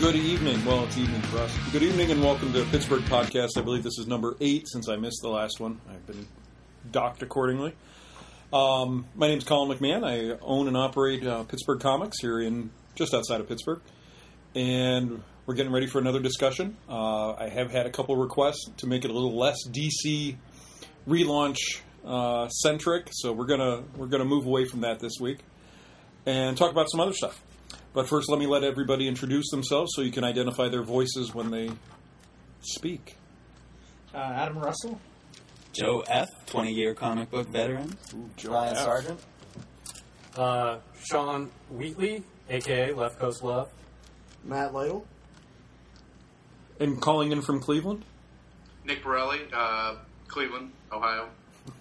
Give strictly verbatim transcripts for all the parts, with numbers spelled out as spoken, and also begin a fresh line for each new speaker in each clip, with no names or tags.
good evening. Well, it's evening for us. Good evening and welcome to Pittsburgh Podcast. I believe this is number eight since I missed the last one. I've been docked accordingly. Um, my name's Colin McMahon. I own and operate uh, Pittsburgh Comics here in just outside of Pittsburgh. And we're getting ready for another discussion. Uh, I have had a couple requests to make it a little less D C relaunch uh, centric, so we're gonna we're gonna move away from that this week and talk about some other stuff. But first, let me let everybody introduce themselves so you can identify their voices when they speak.
Uh, Adam Russell.
Joe F., twenty-year comic book veteran.
Ooh, Joe
Ryan
F.
Sargent.
Uh, Sean Wheatley, a k a. Left Coast Love.
Matt Lytle.
And calling in from Cleveland?
Nick Borelli, uh, Cleveland, Ohio.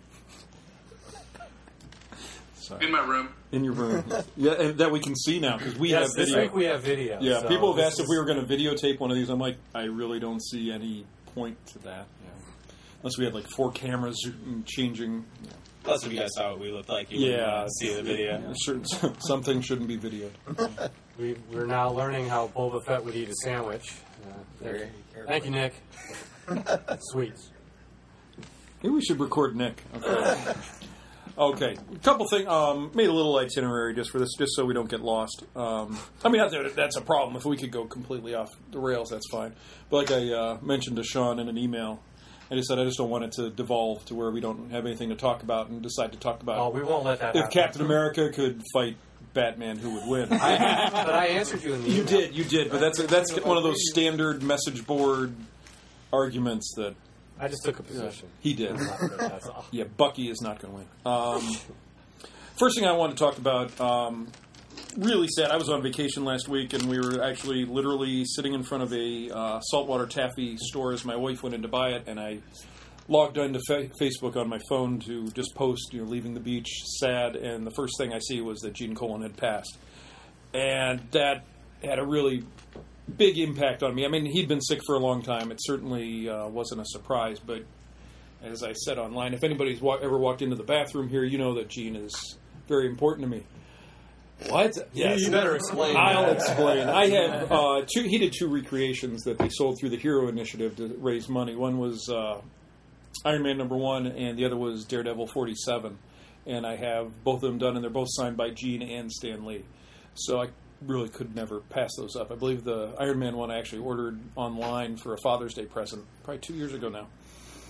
Sorry.
In my room.
In your room. Yeah, and that we can see now because we
yes,
have
this
video.
week we have video.
Yeah,
so
people have asked
is...
if we were going to videotape one of these. I'm like, I really don't see any point to that. Yeah. Unless we had like four cameras changing. Yeah.
Plus, if you guys saw what we looked like, you
yeah.
would see the video.
Yeah, sure, something shouldn't be videoed.
we, we're now learning how Boba Fett would eat a sandwich. Uh, thank, you. thank you, Nick. Sweets.
Maybe we should record Nick. Okay. Okay, a couple things. Um, made a little itinerary just for this, just so we don't get lost. Um, I mean, not that that's a problem. If we could go completely off the rails, that's fine. But like I uh, mentioned to Sean in an email, I just said I just don't want it to devolve to where we don't have anything to talk about and decide to talk about.
Oh, we won't let that
If
happen.
Captain America could fight Batman, who would win?
I, but I answered you in the email.
You did, you did. But that's that's one of those standard message board arguments that.
I just took a position.
He did.
That's all.
Yeah, Bucky is not going to win. Um, first thing I want to talk about, um, really sad. I was on vacation last week, and we were actually literally sitting in front of a uh, saltwater taffy store as my wife went in to buy it, and I logged into fa- Facebook on my phone to just post, you know, leaving the beach, sad, and the first thing I see was that Gene Colan had passed. And that had a really big impact on me. I mean, he'd been sick for a long time. It certainly uh, wasn't a surprise, but as I said online, if anybody's wa- ever walked into the bathroom here, you know that Gene is very important to me. What?
Yes. You better explain.
I'll
that.
explain. I have uh, two. He did two recreations that they sold through the Hero Initiative to raise money. One was uh, Iron Man number one, and the other was Daredevil forty-seven. And I have both of them done, and they're both signed by Gene and Stan Lee. So I really could never pass those up. I believe the Iron Man one I actually ordered online for a Father's Day present, probably two years ago now.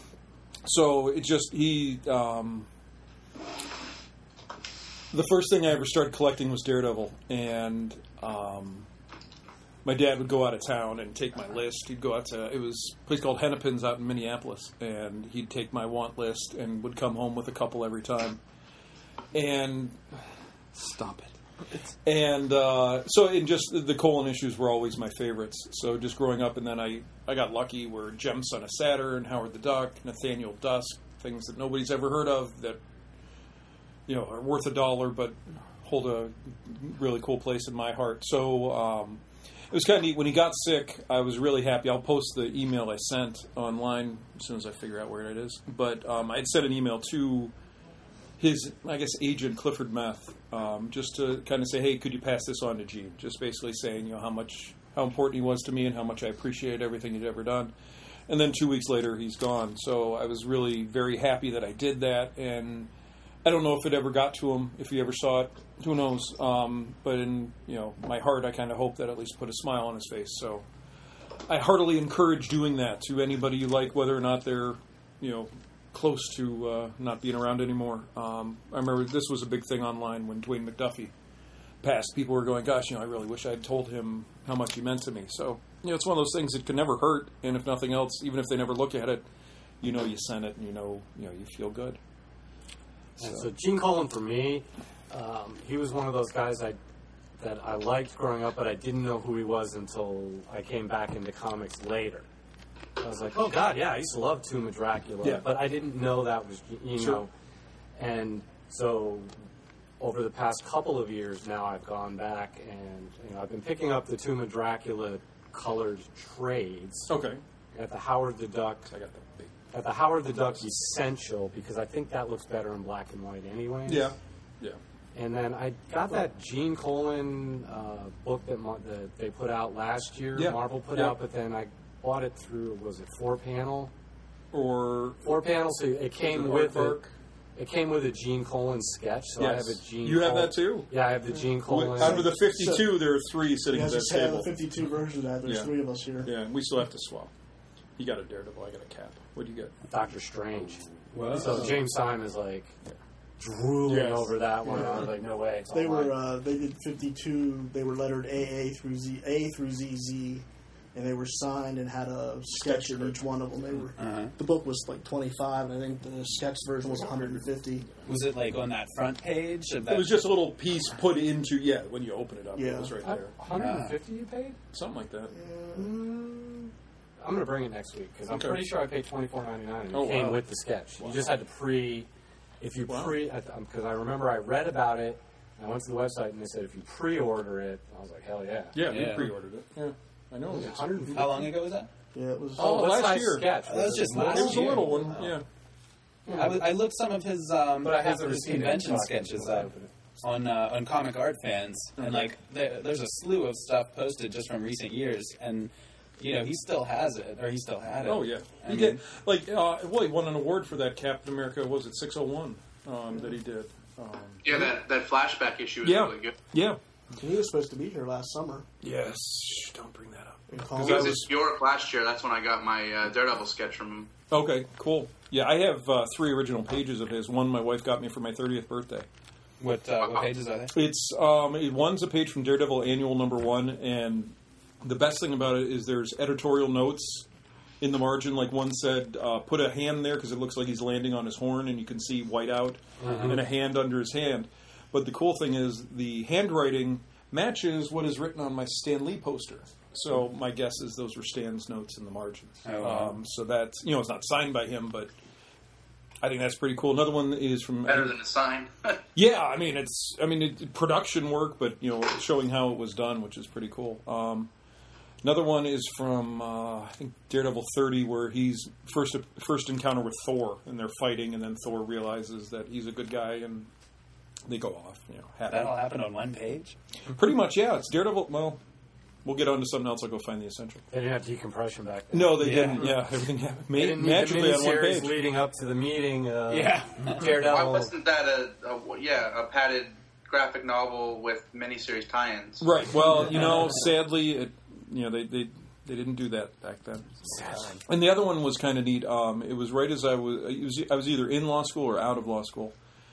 So it just, he, um, the first thing I ever started collecting was Daredevil, and um, my dad would go out of town and take my list. He'd go out to, it was a place called Hennepin's out in Minneapolis, and he'd take my want list and would come home with a couple every time. And, stop it. And uh, so, in just the Colan issues were always my favorites. So, just growing up, and then I, I got lucky where Jem, Son of Saturn, Howard the Duck, Nathaniel Dusk, things that nobody's ever heard of that, you know, are worth a dollar but hold a really cool place in my heart. So, um, it was kind of neat. When he got sick, I was really happy. I'll post the email I sent online as soon as I figure out where it is. But um, I had sent an email to his, I guess, agent, Clifford Meth, um, just to kind of say, hey, could you pass this on to Gene? Just basically saying, you know, how much, how important he was to me and how much I appreciated everything he'd ever done. And then two weeks later, he's gone. So I was really very happy that I did that. And I don't know if it ever got to him, if he ever saw it. Who knows? Um, but in, you know, my heart, I kind of hope that at least put a smile on his face. So I heartily encourage doing that to anybody you like, whether or not they're, you know, close to uh, not being around anymore. Um, I remember this was a big thing online when Dwayne McDuffie passed. People were going, gosh, you know, I really wish I had told him how much he meant to me. So, you know, it's one of those things that can never hurt. And if nothing else, even if they never look at it, you know you sent it and you know, you know, you feel good.
So, so Gene Colan, for me, um, he was one of those guys I that I liked growing up, but I didn't know who he was until I came back into comics later. I was like, oh, God, yeah, I used to love Tomb of Dracula,
yeah. But
I didn't know that was, you
sure.
know. And so over the past couple of years now, I've gone back and, you know, I've been picking up the Tomb of Dracula colored trades.
Okay.
At the Howard the Duck.
I got that big.
At the Howard the Duck Essential, because I think that looks better in black and white anyway.
Yeah, yeah.
And then I got that Gene Colan uh, book that, Mar- that they put out last year,
Yeah.
Marvel put
Yeah.
out, but then I bought it through, was it four panel?
Or
Four panel, so it came
it
with
Artbark?
it. It came with a Gene Colan sketch, so I have
Yes.
a Gene.
You have
Col-
that too?
Yeah, I have the Gene Colan.
out of the fifty-two, there are three sitting
Yeah,
at
I
that
just have
table.
a fifty-two version of that. There's
Yeah.
three of us here.
Yeah, we still have to swap. You got a Daredevil, I got a Cap. What do you get?
Doctor Strange.
Whoa.
So James Simon is like drooling
Yes.
over that one. I was like, no way. It's
They
all
were
mine.
uh, they did fifty-two. They were lettered A A through Z, A through Z Z, and they were signed and had a sketch in each one of them. They were
Uh-huh.
the book was like twenty-five, and I think the sketch version was one hundred fifty.
Was it like on that front page? Of that?
It was just a little piece put into, yeah, when you open it up,
Yeah.
it was right
Uh,
there.
one hundred fifty you paid?
Something like that.
Mm, I'm going to bring it next week because I'm
Okay.
pretty sure I paid twenty-four ninety-nine and it
Oh,
came
wow.
with the sketch.
Wow.
You just had to pre. If you
Wow.
pre, because I remember I read about it. I went to the website and they said if you pre-order it, I was like, hell yeah.
Yeah, we
Yeah.
pre-ordered it. Yeah, I know.
It was
It's-
one hundred fifty.
How long ago was that?
Yeah, it was.
Oh,
Oh,
what
last
size
year.
sketch?
That was just
it?
last
It was a
year.
little one, yeah.
I, was- I looked some of his um,
But I have
his
the receipt.
convention
I can
sketches
open
up
it.
on uh, on Comic Art Fans, and
Okay.
like there, there's a slew of stuff posted just from recent years, and you know he still has it, or he still had it.
Oh, yeah.
I
He
mean,
did, like, uh, well, he won an award for that Captain America, was it six oh one um, that he did? Um,
Yeah, that, that flashback issue is
Yeah.
really good.
yeah.
He was supposed to be here last summer.
Yes. Shh, don't bring that up.
In
He
college.
I
was,
was-
at York last year. That's when I got my uh, Daredevil sketch from him.
Okay, cool. Yeah, I have uh, three original pages of his. One my wife got me for my thirtieth birthday.
What uh, what pages are they?
It's um, it, one's a page from Daredevil Annual Number One, and the best thing about it is there's editorial notes in the margin. Like one said, uh, put a hand there because it looks like he's landing on his horn, and you can see white out and a hand under his hand. But the cool thing is the handwriting matches what is written on my Stan Lee poster. So my guess is those were Stan's notes in the margin.
Oh, wow.
um, so that's, you know, it's not signed by him, but I think that's pretty cool. Another one is from
Better than a sign.
yeah, I mean it's I mean it, production work, but you know showing how it was done, which is pretty cool. Um, another one is from uh, I think Daredevil thirty, where he's first first encounter with Thor, and they're fighting, and then Thor realizes that he's a good guy, and they go off. You know, happy.
That all happened on one page.
Pretty much, yeah. It's Daredevil. Well, we'll get on to something else. I'll go find the essential.
They didn't have decompression back then.
No, they
Yeah.
didn't. Yeah, everything happened
They
ma-
didn't need
magically
the
on one
miniseries
page.
leading up to the meeting. Uh,
Yeah.
Why
Daredevil.
wasn't that a, a yeah a padded graphic novel with miniseries tie-ins?
Right. Well, you know, sadly, it, you know, they, they they didn't do that back then. And the other one was kind of neat. Um, it was right as I was, it was, I was either in law school or out of law school,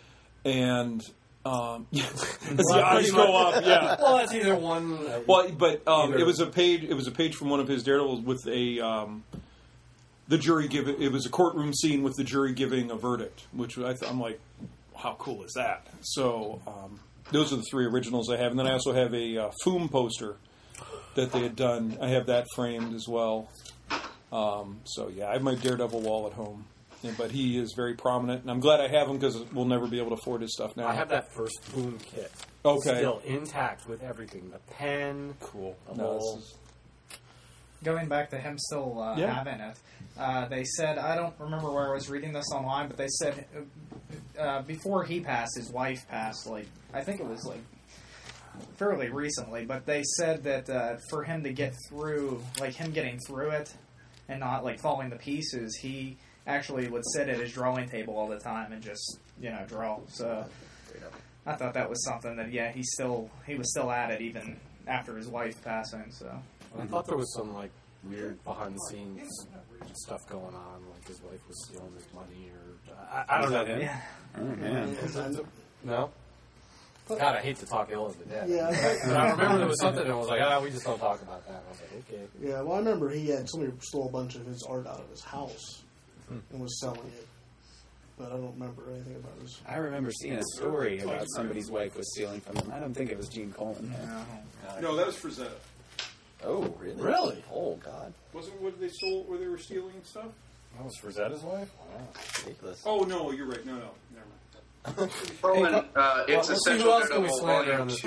and um, as the eyes go up, yeah.
Well, it's either one. Uh,
Well, but um,
Either-
it was a page. It was a page from one of his Daredevils with a um, the jury give. It was a courtroom scene with the jury giving a verdict, which I th- I'm like, how cool is that? So um, those are the three originals I have, and then I also have a uh, Foom poster that they had done. I have that framed as well. Um, so yeah, I have my Daredevil wall at home, yeah, but he is very prominent, and I'm glad I have him because we'll never be able to afford his stuff now.
I have that first Boom kit.
Okay.
Still intact with everything. The pen.
Cool.
The
No,
whole-
this is-
Going back to him still uh,
Yeah.
having it, uh, they said, I don't remember where I was reading this online, but they said uh, uh, before he passed, his wife passed, like, I think it was like fairly recently, but they said that uh, for him to get through, like him getting through it and not like falling to pieces, he actually would sit at his drawing table all the time and just, you know, draw. So I thought that was something that, yeah, he still, he was still at it even after his wife passing, so.
I thought there was some like weird behind the scenes stuff going on, like his wife was stealing his money, or I, I don't know.
that it?
Yeah.
Oh man.
No. God, I hate to talk ill of the dead.
Yeah, I-
But I remember there was something, and I was like, ah, we just don't talk about that. I was like, okay.
Yeah, well, I remember he had somebody stole a bunch of his art out of his house and was selling it, but I don't remember anything about his.
I remember seeing a story about somebody's wife was stealing from them. I don't think it was Gene Colan.
No, that was Frazetta.
Oh, really?
Really?
Oh, God.
Wasn't what they stole where they were stealing stuff?
That was Rosetta's wife?
Wow. Ridiculous.
Oh no, you're right. No, no, never mind.
Roland, uh, it's
let's see who
Essential
else can we
Daredevil
slander
Volume
on this
two.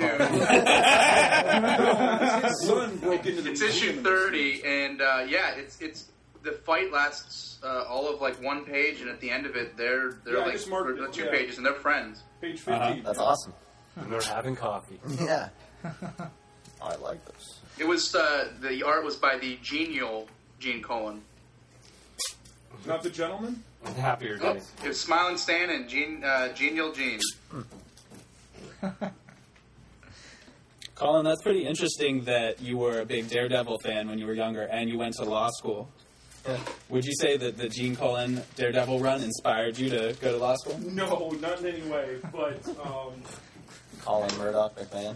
podcast?
His son broke into the
It's
museum
issue
and-
thirty, and uh, yeah, it's it's the fight lasts uh, all of like one page, and at the end of it, they're they're
Yeah, I
like
just marked
they're
it,
two
yeah.
pages, and they're friends.
Page
Uh-huh.
fifteen.
That's awesome.
and they're having coffee.
Yeah. I like this.
It was uh, the art was by the genial Gene Colan.
Not the gentleman?
Happier
Oh,
days.
it was Smiling Stan and Gene, uh, Genial Gene.
Colin, that's pretty interesting that you were a big Daredevil fan when you were younger and you went to law school.
Yeah.
Would you say that the Gene Colan Daredevil run inspired you to go to law school?
No, not in any way. But um,
Colin Murdoch, big fan.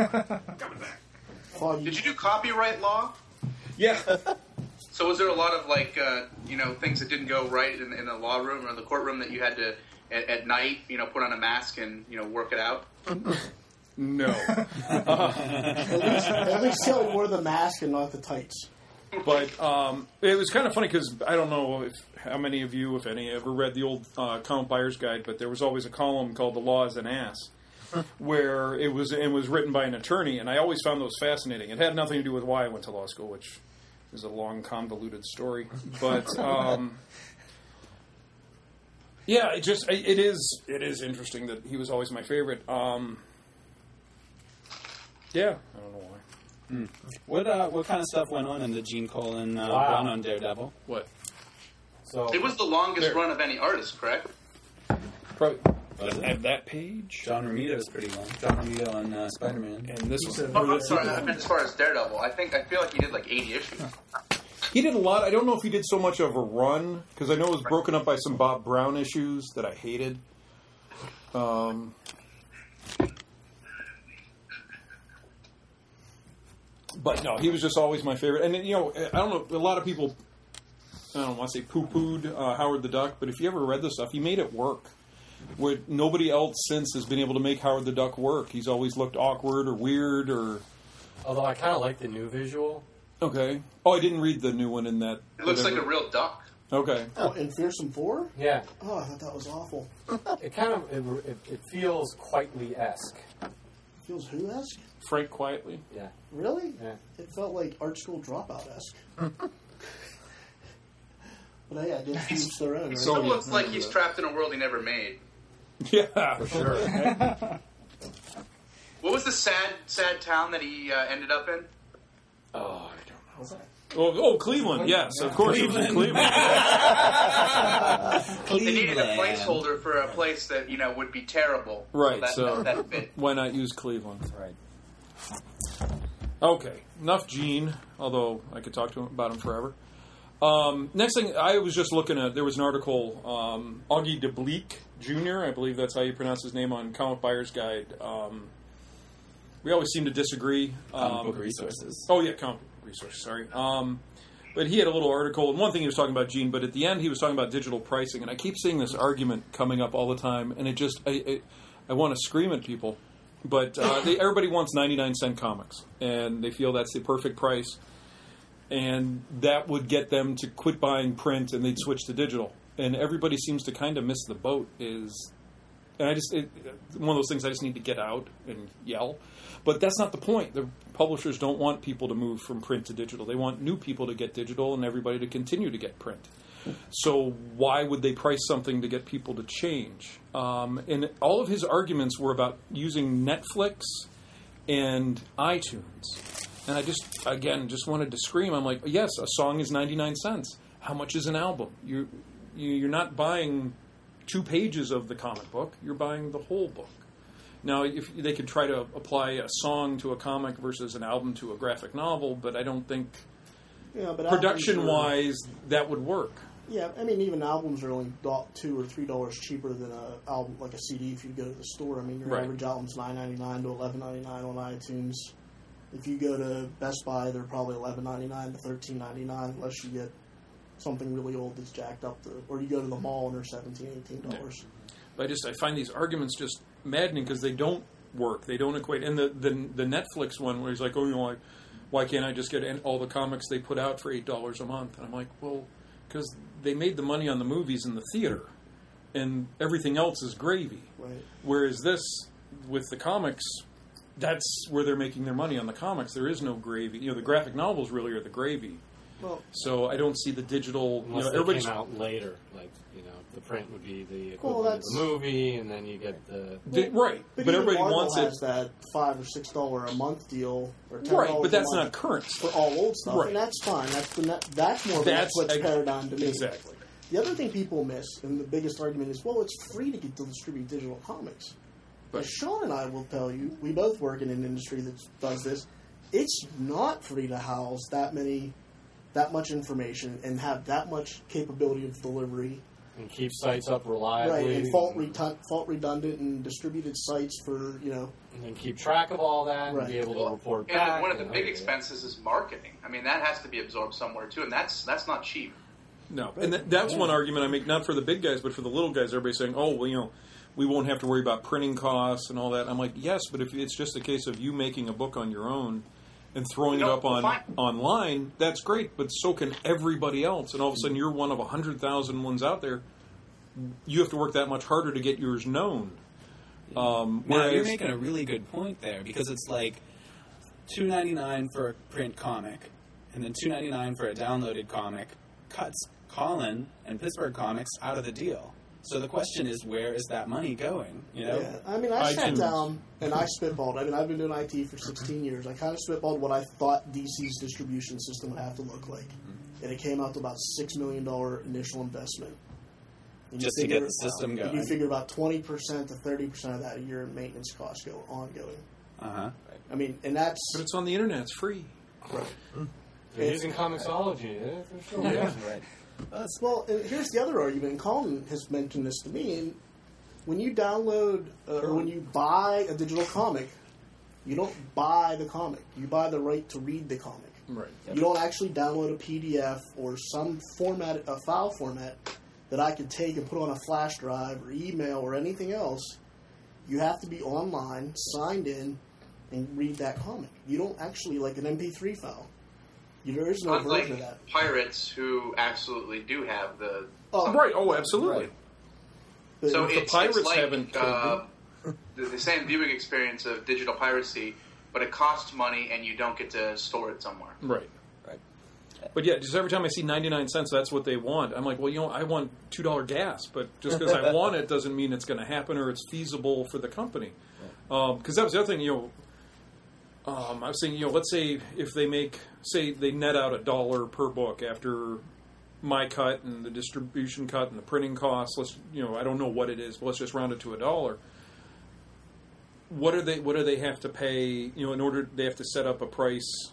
Oh, you-
Did you do copyright law?
yeah,
So was there a lot of like uh, you know things that didn't go right in, in the law room or the courtroom that you had to at, at night you know put on a mask and you know work it out?
no.
at least, at least he only wore the mask and not the tights.
But um, it was kind of funny because I don't know if how many of you, if any, ever read the old uh, Comic Buyer's Guide, but there was always a column called "The Law is an Ass," where it was it was written by an attorney, and I always found those fascinating. It had nothing to do with why I went to law school, which is a long, convoluted story. But um, yeah, it just it is it is interesting that he was always my favorite. Um, yeah, I don't know why.
Hmm. What uh, what kind of stuff went on in the Gene Colan uh,
Wow.
run on Daredevil?
What?
So
It was the longest
There.
run of any artist, correct?
Probably
Was it?
at that page.
John Romita is pretty long. John Romita on uh, Spider-Man.
And this one.
Oh, I'm sorry. I meant as far as Daredevil, I think I feel like he did like eighty issues.
He did a lot. I don't know if he did so much of a run, because I know it was broken up by some Bob Brown issues that I hated. Um, but no, he was just always my favorite. And, you know, I don't know, a lot of people, I don't want to say poo-pooed uh, Howard the Duck, but if you ever read this stuff, he made it work. Where nobody else since has been able to make Howard the Duck work. He's always looked awkward or weird or...
although I kind of like the new visual.
Okay. Oh, I didn't read the new one in that.
It looks like
whatever.
a real duck.
Okay.
Oh, in Fearsome Four?
Yeah,
Oh, I thought that was awful.
it kind of it, it, it feels quite Lee-esque.
Feels who-esque?
Frank Quietly.
Yeah,
Really?
yeah.
It felt like art school dropout-esque. But hey, I did teach their own, right?
He
So-
still
yeah.
looks like he's trapped in a world he never made.
Yeah.
For sure.
What was the sad, sad town that he uh, ended up in?
Oh, I don't know. Oh, oh, Cleveland. Yes, of course it was in Cleveland.
They needed a placeholder for a place that you know would be terrible.
Right,
that,
so-
that, that fit.
Why not use Cleveland?
Right.
Okay, enough Gene, although I could talk to him about him forever. Um, next thing, I was just looking at, there was an article, um, Augie DeBleek Junior, I believe that's how you pronounce his name on Comic Buyer's Guide. Um, we always seem to disagree.
Comic
Um,
book resources.
Oh, yeah, comic book resources, sorry. Um, but he had a little article, and one thing he was talking about Gene, but at the end he was talking about digital pricing, and I keep seeing this argument coming up all the time, and it just, I, I, I want to scream at people. But uh, they, everybody wants ninety-nine cent comics, and they feel that's the perfect price, and that would get them to quit buying print, and they'd switch to digital. And everybody seems to kind of miss the boat. Is, and I just it, one of those things I just need to get out and yell. But that's not the point. The publishers don't want people to move from print to digital. They want new people to get digital, and everybody to continue to get print. So why would they price something to get people to change? Um, and all of his arguments were about using Netflix and iTunes. And I just, again, just wanted to scream. I'm like, yes, a song is ninety-nine cents. How much is an album? You, you, you're not buying two pages of the comic book. You're buying the whole book. Now, if they could try to apply a song to a comic versus an album to a graphic novel, but I don't think
Yeah, but
production-wise that would work.
Yeah, I mean, even albums are only do- two or three dollars cheaper than a album like a C D if you go to the store. I mean, your
Right.
average album's nine ninety nine to eleven ninety nine on iTunes. If you go to Best Buy, they're probably eleven ninety nine to thirteen ninety nine, unless you get something really old that's jacked up. To, or you go to the mall and they're seventeen, eighteen dollars.
But I just I find these arguments just maddening because they don't work. They don't equate. And the, the the Netflix one where he's like, oh, you know, like, why can't I just get all the comics they put out for eight dollars a month? And I'm like, well, because they made the money on the movies in the theater, and everything else is gravy.
Right.
Whereas this, with the comics, that's where they're making their money on the comics. There is no gravy. You know, the graphic novels really are the gravy.
Well,
So I don't see the digital. You
Unless
know,
they
everybody's
came out later, like you know, the print would be the
Well,
equivalent of
that's-
the movie, and then you get the.
Di- right,
but,
but
even
everybody
Marvel
wants
has
it.
that five or six dollar a month deal, or ten
Right,
dollars
but that's
a month
not current
for
stuff.
all old stuff,
Right.
and that's fine. That's the net, that's more of a
That's
Netflix
ex-
paradigm to me.
Exactly.
The other thing people miss, and the biggest argument is, well, it's free to get to distribute digital comics. But
Right.
Sean and I will tell you, we both work in an industry that does this. It's not free to house that many, that much information and have that much capability of delivery,
And keep sites up reliably.
right? And fault retu- fault redundant and distributed sites for you know.
and then keep track of all that
Right.
and be able to report
And
back.
one of the
and-
big expenses is marketing. I mean, that has to be absorbed somewhere too, and that's that's not cheap.
No, and that, that's one argument I make, not for the big guys, but for the little guys. Everybody's saying, "Oh, well, you know, we won't have to worry about printing costs and all that." I'm like, yes, but if it's just a case of you making a book on your own and throwing
No,
it up on
fine.
online, that's great. But so can everybody else, and all of a sudden you're one of a hundred thousand ones out there. You have to work that much harder to get yours known. Um,
Now,
whereas,
you're making a really good point there, because it's like two ninety-nine for a print comic, and then two ninety-nine for a downloaded comic cuts Colin and Pittsburgh Comics out of the deal. So the question is, where is that money going? You know,
Yeah, I mean, I sat
iTunes.
down and I spitballed. I mean, I've been doing I T for sixteen years. I kind of spitballed what I thought D C's distribution system would have to look like, and it came out to about six million dollar initial investment. And you
Just to get
figure-
the system
and
going.
You figure about twenty percent to thirty percent of that a year in maintenance costs go ongoing.
uh huh.
I mean, and that's
but it's on the internet; it's free.
They're using Comixology. Yeah, for sure.
Yeah, right.
well. And here's the other argument. And Colin has mentioned this to me. And when you download uh, or when you buy a digital comic, you don't buy the comic. You buy the right to read the comic.
Right.
You don't actually download a P D F or some format, a file format that I could take and put on a flash drive or email or anything else. You have to be online, signed in, and read that comic. You don't actually, like an M P three file. You, there is no
Unlike
version of that.
pirates who absolutely do have the.
Oh,
Right. Oh, absolutely.
Right.
But
So
the
it's,
pirates
it's like
haven't
uh, the, the same viewing experience of digital piracy, but it costs money and you don't get to store it somewhere.
Right.
Right.
But yeah, just every time I see ninety-nine cents, that's what they want. I'm like, well, you know, I want two dollar gas, but just because I want it doesn't mean it's going to happen or it's feasible for the company. Because um, that was the other thing, you know. Um, I was thinking, you know, let's say if they make, say they net out a dollar per book after my cut and the distribution cut and the printing costs. Let's, you know, I don't know what it is, but let's just round it to a dollar. What are they? What do they have to pay? You know, in order they have to set up a price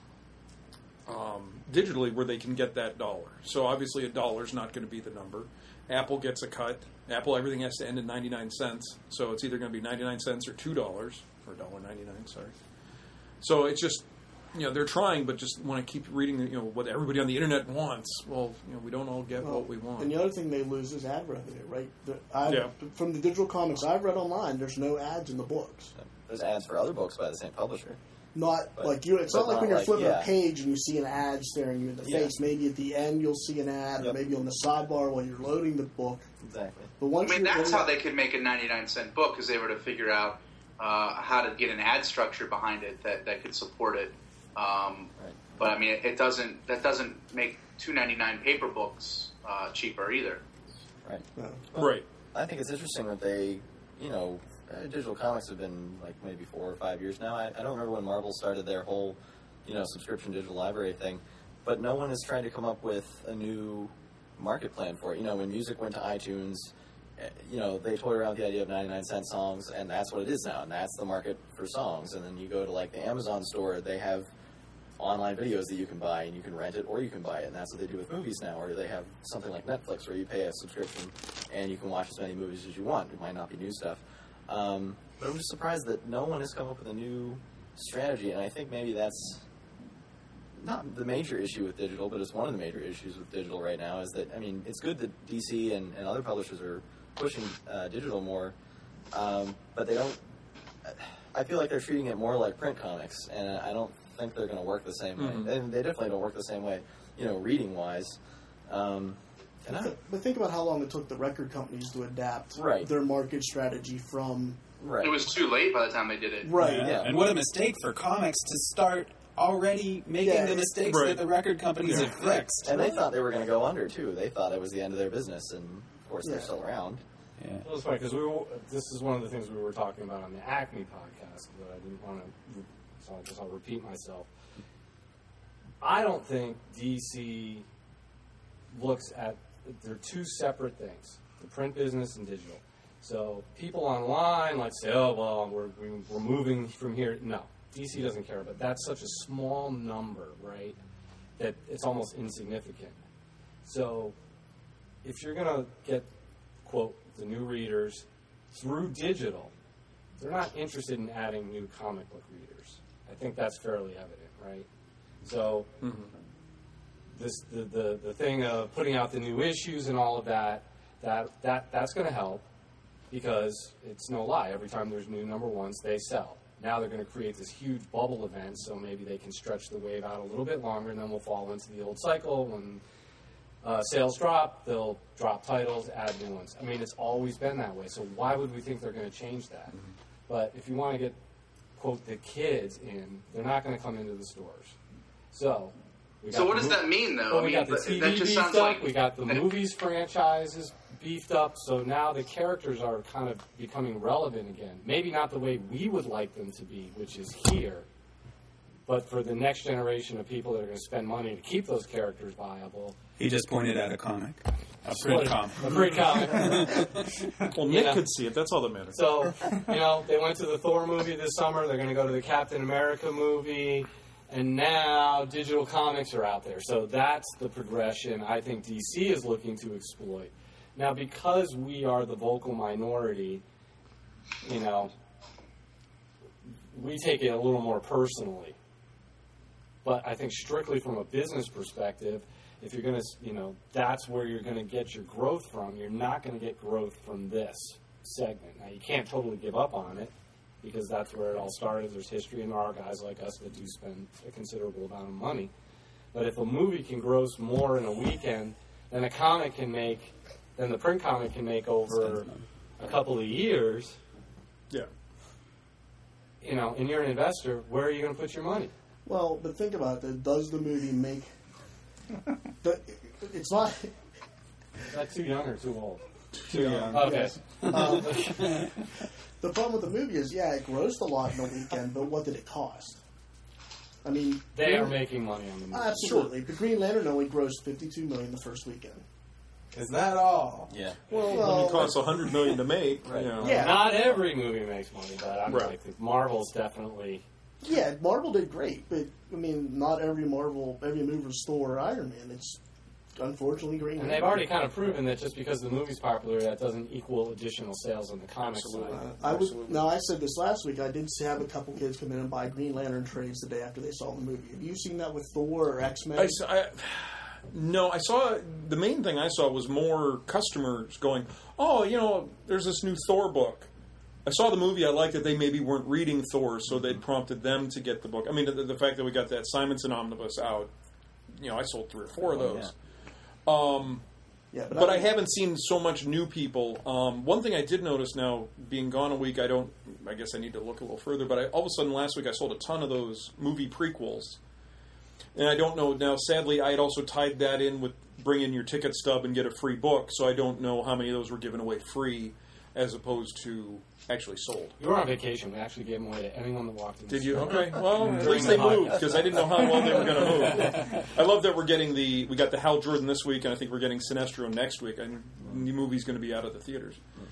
um, digitally where they can get that dollar. So obviously, a dollar is not going to be the number. Apple gets a cut. Apple, everything has to end at ninety-nine cents. So it's either going to be ninety-nine cents or two dollars or one dollar ninety-nine. Sorry. So it's just, you know, they're trying, but just want to keep reading, you know, what everybody on the internet wants. Well, you know, we don't all get
Well,
what we want.
And the other thing they lose is ad revenue, right? The, I,
Yeah.
From the digital comics I've read online, there's no ads in the books.
There's ads for other books by the same publisher.
Not
But-
like you. It's
but
not like
not
when you're
like-
flipping
yeah.
a page and you see an ad staring you in the
Yeah.
face. Maybe at the end you'll see an ad, or
Yep.
maybe on the sidebar while you're loading the book.
Exactly.
But
I
once
mean,
you're
that's
in
how
that-
they could make a ninety-nine cent book, because they were to figure out uh, how to get an ad structure behind it that, that could support it. Um,
Right.
But I mean, it, it doesn't. That doesn't make two ninety-nine paper books uh, cheaper either.
Right.
No.
Right.
I think it's interesting that they, you know, uh, digital comics have been like maybe four or five years now. I, I don't remember when Marvel started their whole, you know, subscription digital library thing, but no one is trying to come up with a new market plan for it. You know, when music went to iTunes, uh, you know, they toyed around with the idea of ninety-nine cent songs, and that's what it is now, and that's the market for songs. And then you go to like the Amazon store, they have online videos that you can buy, and you can rent it or you can buy it, and that's what they do with movies now. Or they have something like Netflix where you pay a subscription and you can watch as many movies as you want. It might not be new stuff. Um, but I'm just surprised that no one has come up with a new strategy, and I think maybe that's not the major issue with digital, but it's one of the major issues with digital right now. Is that, I mean, it's good that D C and, and other publishers are pushing uh, digital more, um, but they don't. I feel like they're treating it more like print comics, and I don't think they're going to work the same
Mhm.
way. And they definitely don't work the same way, you know, reading wise. Um, and I,
But think about how long it took the record companies to adapt
Right.
their market strategy from
right.
It was too late by the time they did it.
right.
Yeah.
And what a mistake for comics to start already making
Yeah,
the mistakes
right.
that the record companies
Yeah.
have fixed.
And they thought they were going to go under too. They thought it was the end of their business, and of course
Yeah.
they're still around.
Yeah.
Well, it's funny because we were, this is one of the things we were talking about on the Acme podcast, but I didn't want to, so I guess I'll repeat myself. I don't think D C looks at, they're two separate things, the print business and digital. So people online like say, oh, well, we're, we- we're moving from here. No, D C doesn't care, but that's such a small number, right, that it's almost insignificant. So if you're going to get, quote, the new readers through digital, they're not interested in adding new comic book readers. I think that's fairly evident, right? So this the, the, the thing of putting out the new issues and all of that, that, that that's going to help because it's no lie. Every time there's new number ones, they sell. Now they're going to create this huge bubble event, so maybe they can stretch the wave out a little bit longer, and then we'll fall into the old cycle when Uh, sales drop, they'll drop titles, add new ones. I mean, it's always been that way, so why would we think they're going to change that? But if you want to get, quote, the kids in, they're not going to come into the stores. So, we got
So what
the
does
mo-
that mean, though?
Well,
I
we
mean,
got the
but
T V
that just
beefed
sounds
up,
like
we got the movies franchises beefed up, so now the characters are kind of becoming relevant again. Maybe not the way we would like them to be, which is here, but for the next generation of people that are going to spend money to keep those characters viable.
He just pointed at a comic. A print comic.
A print comic.
Well, Nick
Yeah.
could see it. That's all that matters.
So, you know, they went to the Thor movie this summer. They're going to go to the Captain America movie. And now digital comics are out there. So that's the progression I think D C is looking to exploit. Now, because we are the vocal minority, you know, we take it a little more personally. But I think strictly from a business perspective, if you're going to, you know, that's where you're going to get your growth from. You're not going to get growth from this segment. Now, you can't totally give up on it because that's where it all started. There's history, and there are guys like us that do spend a considerable amount of money. But if a movie can gross more in a weekend than a comic can make, than the print comic can make over a couple of years,
Yeah.
you know, and you're an investor, where are you going to put your money?
Well, but think about it. Does the movie make... the, it's not...
Is that too young or too old?
Too young.
Okay.
Yes. Um, the problem with the movie is, yeah, it grossed a lot in a weekend, but what did it cost? I mean...
They are
Green-
making money on the movie.
Absolutely. The Green Lantern only grossed fifty-two million dollars the first weekend.
Is that all?
Yeah.
Well,
Well,
I mean, it costs a hundred million to make.
Right.
You know.
Yeah.
Not every movie makes money, but I'm
Right.
like, Marvel's definitely...
Yeah, Marvel did great, but, I mean, not every Marvel, every movie was Thor or Iron Man. It's unfortunately Green
And
Lantern.
they've already kind of proven that just because the movie's popular, that doesn't equal additional sales on the comic
Absolutely.
side.
Uh, I was
Absolutely.
now. I said this last week. I did have a couple kids come in and buy Green Lantern trades the day after they saw the movie. Have you seen that with Thor or X Men?
I, s- I- no, I saw the main thing I saw was more customers going, "Oh, you know, there's this new Thor book." I saw the movie. I liked that they maybe weren't reading Thor, so they prompted them to get the book. I mean, the, the fact that we got that Simonson omnibus out, you know, I sold three or four of
Oh,
those. Um,
Yeah, but,
but I
mean,
haven't seen so much new people. Um, one thing I did notice now, being gone a week, I don't. I guess I need to look a little further. But I, all of a sudden, last week I sold a ton of those movie prequels, and I don't know now. Sadly, I had also tied that in with bring in your ticket stub and get a free book. So I don't know how many of those were given away free, as opposed to actually sold.
You were on vacation. We actually gave them away to anyone that walked in.
Did
the
you?
store.
Okay. Well, at
During
least
the
they moved
podcast.
because I didn't know how well they were going to move. I love that we're getting the we got the Hal Jordan this week, and I think we're getting Sinestro next week. And the movie's going to be out of the theaters.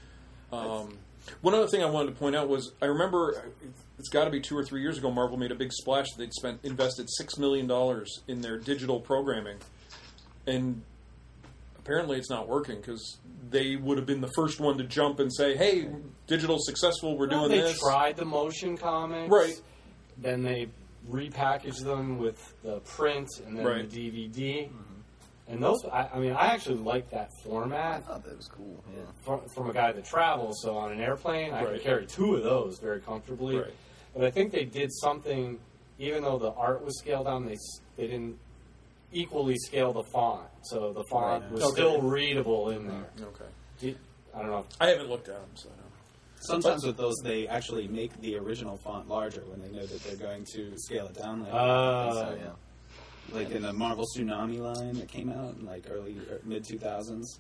Um, one other thing I wanted to point out was I remember it's got to be two or three years ago. Marvel made a big splash. They'd spent invested six million dollars in their digital programming, and apparently it's not working because they would have been the first one to jump and say, "Hey, digital successful. We're
Well,
doing
they
this."
tried the motion comics.
Right.
Then they repackaged them with the print and then
Right.
the D V D. And those, I, I mean, I actually like that
I
format
thought that was cool. Yeah.
from, from a guy that travels. So on an airplane, I
Right.
can carry two of those very comfortably.
Right.
But I think they did something, even though the art was scaled down, they s- they didn't equally scale the font. So the font
Right.
was
Okay.
still readable in there.
Okay.
Do you- I don't know. If,
I haven't looked at them, so I don't.
Sometimes with those, they actually make the original font larger when they know that they're going to scale it down later.
Uh,
So, yeah.
Like in the Marvel Tsunami line that came out in like early mid two thousands.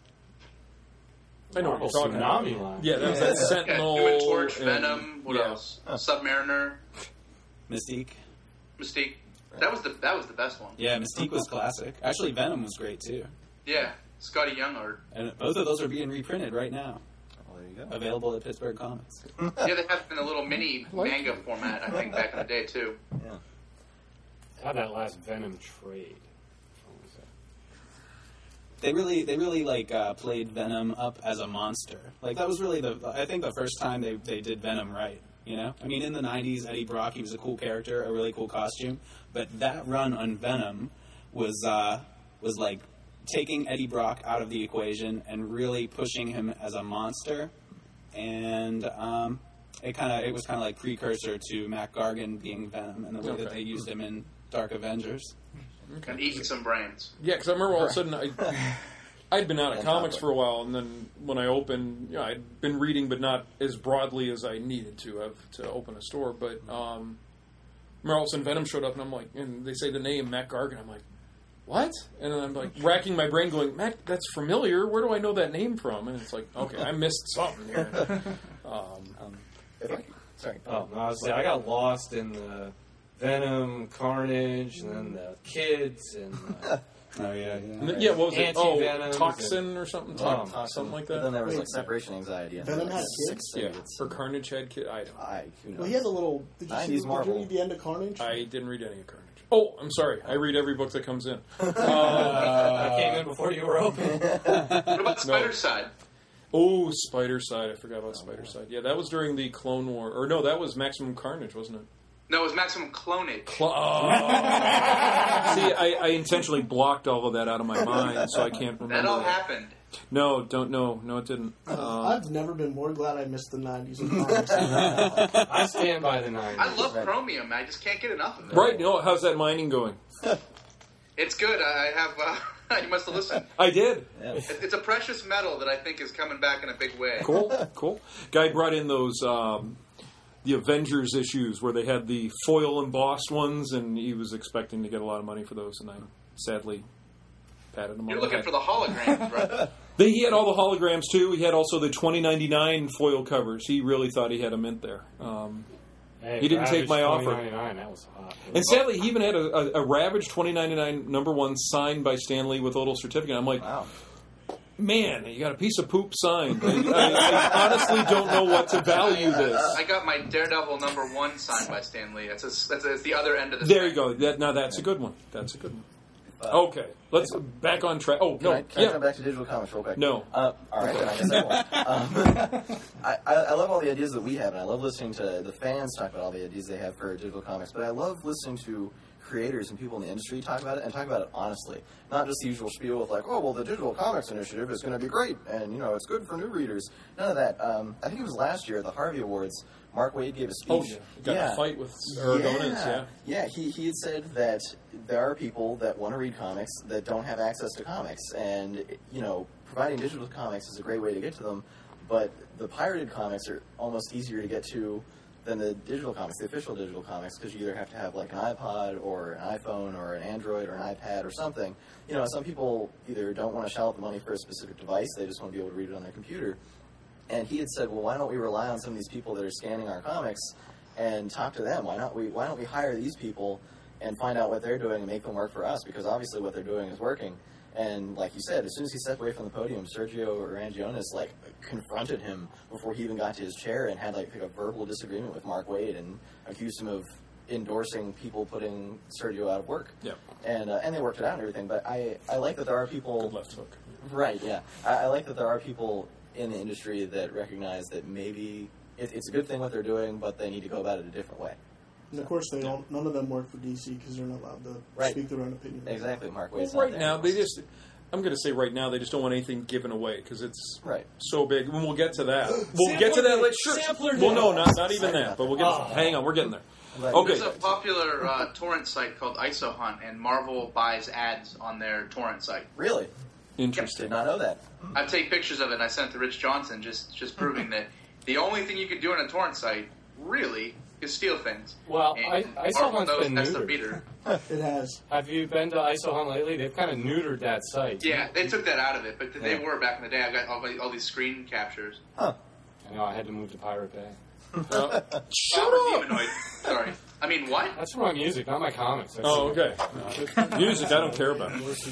I know what you're talking
Tsunami
about.
line.
Yeah, that was
Yeah.
that
Yeah,
Sentinel.
Human Torch,
and-
Venom. What
yeah.
else? Submariner,
Mystique.
Mystique. That was the that was the best one.
Yeah, Mystique was classic. Actually, Venom was great too.
Yeah, Scotty Young art.
And both of those are being reprinted right now.
Well, there you go.
Available at Pittsburgh Comics.
Yeah, they have it in a little mini manga format. I think back in the day too.
Yeah.
God, that last Venom trade. What was that?
They really, they really like uh, played Venom up as a monster. Like that was really the, I think the first time they, they did Venom right. You know, I mean, in the nineties, Eddie Brock, he was a cool character, a really cool costume. But that run on Venom was uh, was like taking Eddie Brock out of the equation and really pushing him as a monster. And um, it kind of, it was kind of like precursor to Mac Gargan being Venom and the way that
Okay.
they used him in Dark Avengers.
And eating some brains.
Yeah, because I remember all of a sudden I, I'd been out of
And
comics
chocolate.
for a while, and then when I opened, you know, I'd been reading, but not as broadly as I needed to have to open a store. But um, remember all of a sudden Venom showed up, and I'm like, and they say the name Mac Gargan. I'm like, what? And then I'm like racking my brain, going, Mac, that's familiar. Where do I know that name from? And it's like, okay, I missed something here. Um,
Um, if I, sorry.
Oh, no, I was saying, I got lost in the Venom, Carnage, and then the kids, and uh,
Oh yeah,
and then- yeah, what was it? Oh,
Anti-Venoms
Toxin or something, Tox-
Um,
something like
But then
that.
there was like
Wait,
separation anxiety. And
Venom
like
had
six
kids?
Yeah,
idiots.
for Carnage had kid. I don't.
I, who knows?
Well, he had a little. Did you, see,
nineties
did
Marvel.
you read the end of Carnage?
I didn't read any of Carnage. Oh, I'm sorry. I read every book that comes in. Uh,
I came in before you were open.
What about Spider Side?
Oh, Spider Side. I forgot about Spider Side. Yeah, that was during the Clone War. Or no, that was Maximum Carnage, wasn't it?
No, it was Maximum Clonage.
Cl- oh. See, I, I intentionally blocked all of that out of my mind, so I can't remember.
That all
it.
happened.
No, don't. No, no, it didn't. Um,
I've never been more glad I missed the nineties in comics.
I stand by the nineties.
I love Chromium. I just can't get enough of it.
right. No, how's that mining going?
It's good. I have. Uh, you must have listened.
I did.
Yeah.
It- It's a precious metal that I think is coming back in a big way.
Cool, cool. Guy brought in those um, the Avengers issues where they had the foil embossed ones, and he was expecting to get a lot of money for those, and I sadly patted him
You're
on the
looking
head.
for the holograms, right?
They, he had all the holograms too. He had also the twenty ninety-nine foil covers. He really thought he had a mint there. Um,
Hey,
He didn't take
Ravage
my offer.
twenty ninety-nine, that was hot.
and sadly, he even had a, a, a Ravage twenty ninety-nine number one signed by Stan Lee with a little certificate. I'm like,
Wow.
man, you got a piece of poop signed. I, I, I honestly don't know what to value this.
I got my Daredevil number one signed by Stan Lee. That's, a, that's, a, that's the other end of the
There you
spectrum.
go. That, now that's a good one. That's a good one.
Uh,
Okay, let's back on track. Oh
Can
no,
I, can I
yeah.
jump back to digital comics real quick?
No.
Uh, all right, then I guess I won't. Um, I, I, I love all the ideas that we have, and I love listening to the fans talk about all the ideas they have for digital comics. But I love listening to creators and people in the industry talk about it, and talk about it honestly. Not just the usual spiel of like, oh, well, the Digital Comics Initiative is going to be great, and, you know, it's good for new readers. None of that. Um, I think it was last year at the Harvey Awards, Mark Wade gave a speech.
Oh yeah, got in a fight with Aragonans. Yeah.
Yeah, he, he had said that there are people that want to read comics that don't have access to comics. And, you know, providing digital comics is a great way to get to them. But the pirated comics are almost easier to get to than the digital comics, the official digital comics, because you either have to have like an iPod or an iPhone or an Android or an iPad or something. You know, some people either don't want to shell out the money for a specific device, they just want to be able to read it on their computer. And he had said, well, why don't we rely on some of these people that are scanning our comics and talk to them? Why not we? Why don't we hire these people and find out what they're doing and make them work for us? Because obviously what they're doing is working. And like you said, as soon as he stepped away from the podium, Sergio Arangionis like confronted him before he even got to his chair and had like a verbal disagreement with Mark Wade and accused him of endorsing people putting Sergio out of work.
Yeah.
And uh, and they worked it out and everything. But I I like that there are people.
Good left hook.
Right, yeah. I, I like that there are people in the industry that recognize that maybe it, it's a good thing what they're doing, but they need to go about it a different way.
And of course, they don't. None of them work for D C because they're not allowed to
Right.
speak their own opinion.
Exactly, Mark
Well,
Wade's
right
not
now,
there.
they just. I'm going to say right now, they just don't want anything given away because it's
Right.
so big. And we'll get to that. We'll
Sampler
get to that
day.
later. Sure.
Sampler
Well,
day.
no, not not even
Sorry
that.
about
But we'll get.
that.
Hang on, we're getting there.
Like,
Okay.
There's a popular uh, torrent site called IsoHunt, and Marvel buys ads on their torrent site.
Really? Did
Interesting.
not know that.
I take pictures of it and I sent it to Rich Johnson, just just proving that the only thing you can do on a torrent site, really, is steal things.
Well,
And
I, ISO
Marvel
Hunt's
knows
been
that's the
neutered.
reader.
It has.
Have you been to ISO Hunt lately? They've kind of neutered that site.
Yeah, they took that out of it, but they
Yeah.
were back in the day. I got all, all these screen captures.
Huh.
I know, I had to move to Pirate Bay.
Uh,
Shut oh, up! Demonoid. Sorry. I mean, what?
That's for my music, not my comics. That's
oh, okay. Music, I don't care about.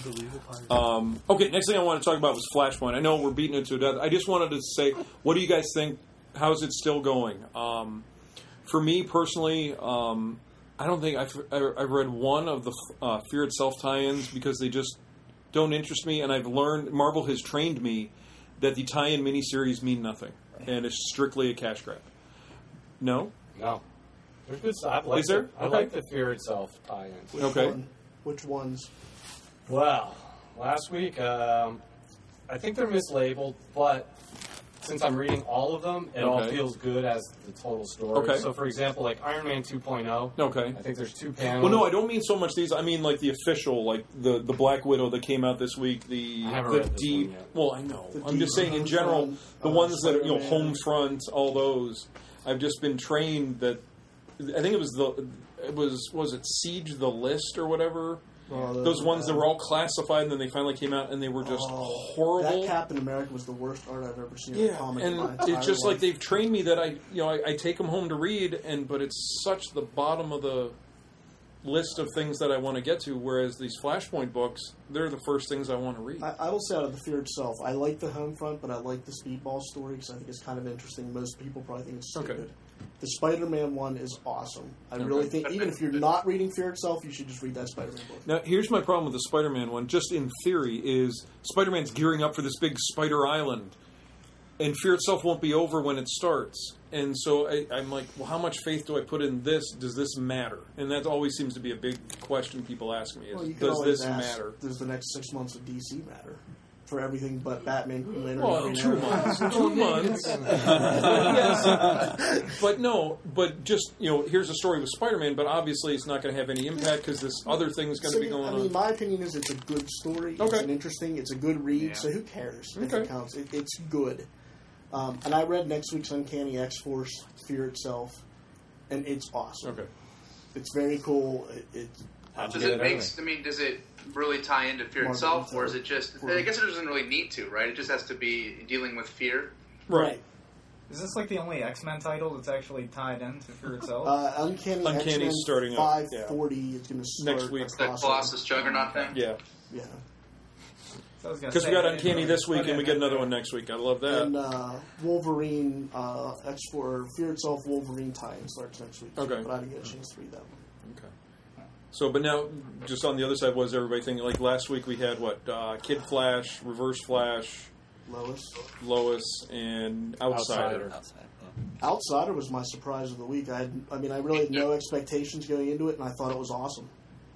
Um, okay, next thing I want to talk about was Flashpoint. I know we're beating it to death. I just wanted to say, what do you guys think? How's it still going? Um, for me personally, um, I don't think I've, I've read one of the uh, Fear Itself tie-ins because they just don't interest me, and I've learned, Marvel has trained me that the tie-in miniseries mean nothing, and it's strictly a cash grab. No?
No. There's good stuff. I like
Is there?
The, I
Okay.
like the Fear Itself tie-ins.
Which
Okay.
One? Which ones?
Well, last week, um, I think they're mislabeled, but since I'm reading all of them, it all
Okay.
feels good as the total story.
Okay.
So, for example, like Iron Man two point oh,
Okay.
I think there's two panels.
Well, no, I don't mean so much these. I mean like the official, like the, the Black Widow that came out this week. The
I haven't
the
read this
D.
one yet.
Well, I know.
The
I'm just
D-
saying in general,
Homefront,
the
uh,
ones that are, you know,
Spider-Man.
Homefront, all those. I've just been trained that. I think it was the. It was was it Siege the List or whatever.
Oh,
Those ones that
uh,
were all classified, and then they finally came out, and they were just
oh,
horrible.
That Captain America was the worst art I've ever seen in a
Yeah,
comic in my
and
entire
it's just like
life.
they've trained me that I, you know, I, I take them home to read, and but it's such the bottom of the list of things that I want to get to. Whereas these Flashpoint books, they're the first things I want to read.
I, I will say out of the Fear Itself, I like the Homefront, but I like the Speedball story because I think it's kind of interesting. Most people probably think it's stupid.
Okay.
The Spider-Man one is awesome. I
Okay.
really think, even if you're not reading Fear Itself, you should just read that Spider-Man book.
Now, here's my problem with the Spider-Man one. Just in theory, is Spider-Man's gearing up for this big Spider Island, and Fear Itself won't be over when it starts. And so I, I'm like, well, how much faith do I put in this? Does this matter? And that always seems to be a big question people ask me: is
Well, you can
does
always
this
ask,
matter?
does the next six months of D C matter? For everything but Batman, Green Lantern,
Well,
Green
two
Arrow.
months. Two months. Yes. But no, but just, you know, here's a story with Spider-Man, but obviously it's not going to have any impact because this other thing's going to
So,
be going
I mean,
on.
my opinion is it's a good story.
Okay.
It's an interesting. It's a good read.
Yeah.
So who cares if
Okay.
it counts? It, it's good. Um, and I read next week's Uncanny X-Force, Fear Itself, and it's awesome.
Okay.
It's very cool. It, it's
How'd you
Does
get
it
it
make?
early?
I mean, does it really tie into fear
Marvel
itself, or
Intel.
is it just?
For-
I guess it doesn't really need to, right? It just has to be dealing with fear.
Right.
Is this like the only X-Men title that's actually tied into Fear Itself?
Uh, Uncanny
Uncanny's
X-Men
starting up,
five
yeah.
forty is going to start
Next week.
a
It's the
crossover.
Colossus Juggernaut thing.
Yeah.
Yeah.
So I was gonna
Because
say,
we got
I didn't
Uncanny
really
this week,
put
and we
it
get
in
another
there.
one next week. I love that.
And uh, Wolverine uh, X four Fear Itself Wolverine tie-in starts next week.
Okay.
But I didn't get a chance to read that one.
Okay. So, but now, just on the other side, what does everybody think? Like last week, we had what? Uh, Kid Flash, Reverse Flash,
Lois.
Lois, and Outsider.
Outsider.
Outside. Yeah.
Outsider was my surprise of the week. I had, I mean, I really had no expectations going into it, and I thought it was awesome.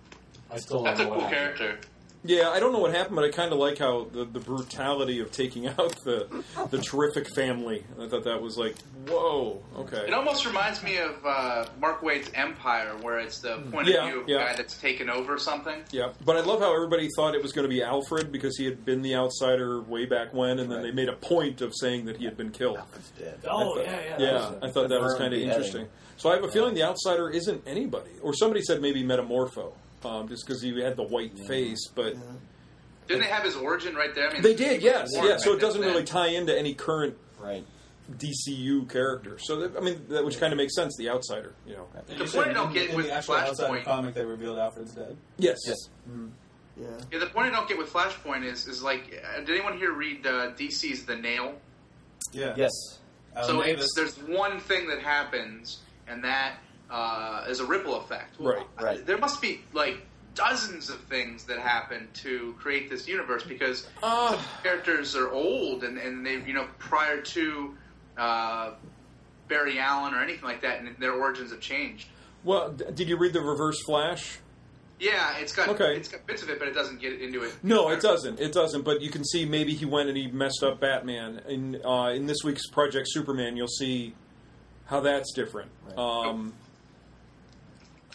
I still don't
That's a
know what
cool
happened.
character.
Yeah, I don't know what happened, but I kind of like how the, the brutality of taking out the the terrific family. I thought that was like, whoa, okay.
It almost reminds me of uh, Mark Waid's Empire, where it's the point
Yeah,
of view of
yeah.
a guy that's taken over something.
Yeah, but I love how everybody thought it was going to be Alfred because he had been the outsider way back when, and then
Right.
they made a point of saying that he had been killed.
Alfred's dead.
Oh,
I thought-
yeah, yeah.
Yeah,
that was
I thought that was
confirmed
kind of
beheading.
interesting. So I have a feeling the outsider isn't anybody. Or somebody said maybe Metamorpho, um, just because he had the white face, but...
Yeah.
Didn't they have his origin right there? I mean,
They did, yes,
Warren
yeah. So it
right
doesn't
then.
really tie into any current
Right.
D C U character. So that, I mean, that which kind of makes sense. The outsider, you know.
The point I don't get
in
with
the actual outside
Flashpoint.
comic, they revealed Alfred's dead.
Yes.
Yes.
Yeah.
Yeah, the point I don't get with Flashpoint is is like, uh, did anyone here read uh, D C's The Nail?
Yeah.
Yes.
Alan
so
Davis.
it's, there's one thing that happens, and that uh, is a ripple effect. Well,
Right,
right.
There must be like dozens of things that happen to create this universe because
Uh,
some characters are old and, and they you know prior to uh, Barry Allen or anything like that, and their origins have changed.
well, d- did you read the Reverse Flash?
Yeah, it's got
Okay.
it's got bits of it, but it doesn't get into it.
No, it doesn't. It doesn't. But you can see maybe he went and he messed up Batman. In uh, in this week's Project Superman, you'll see how that's different.
Right.
Um,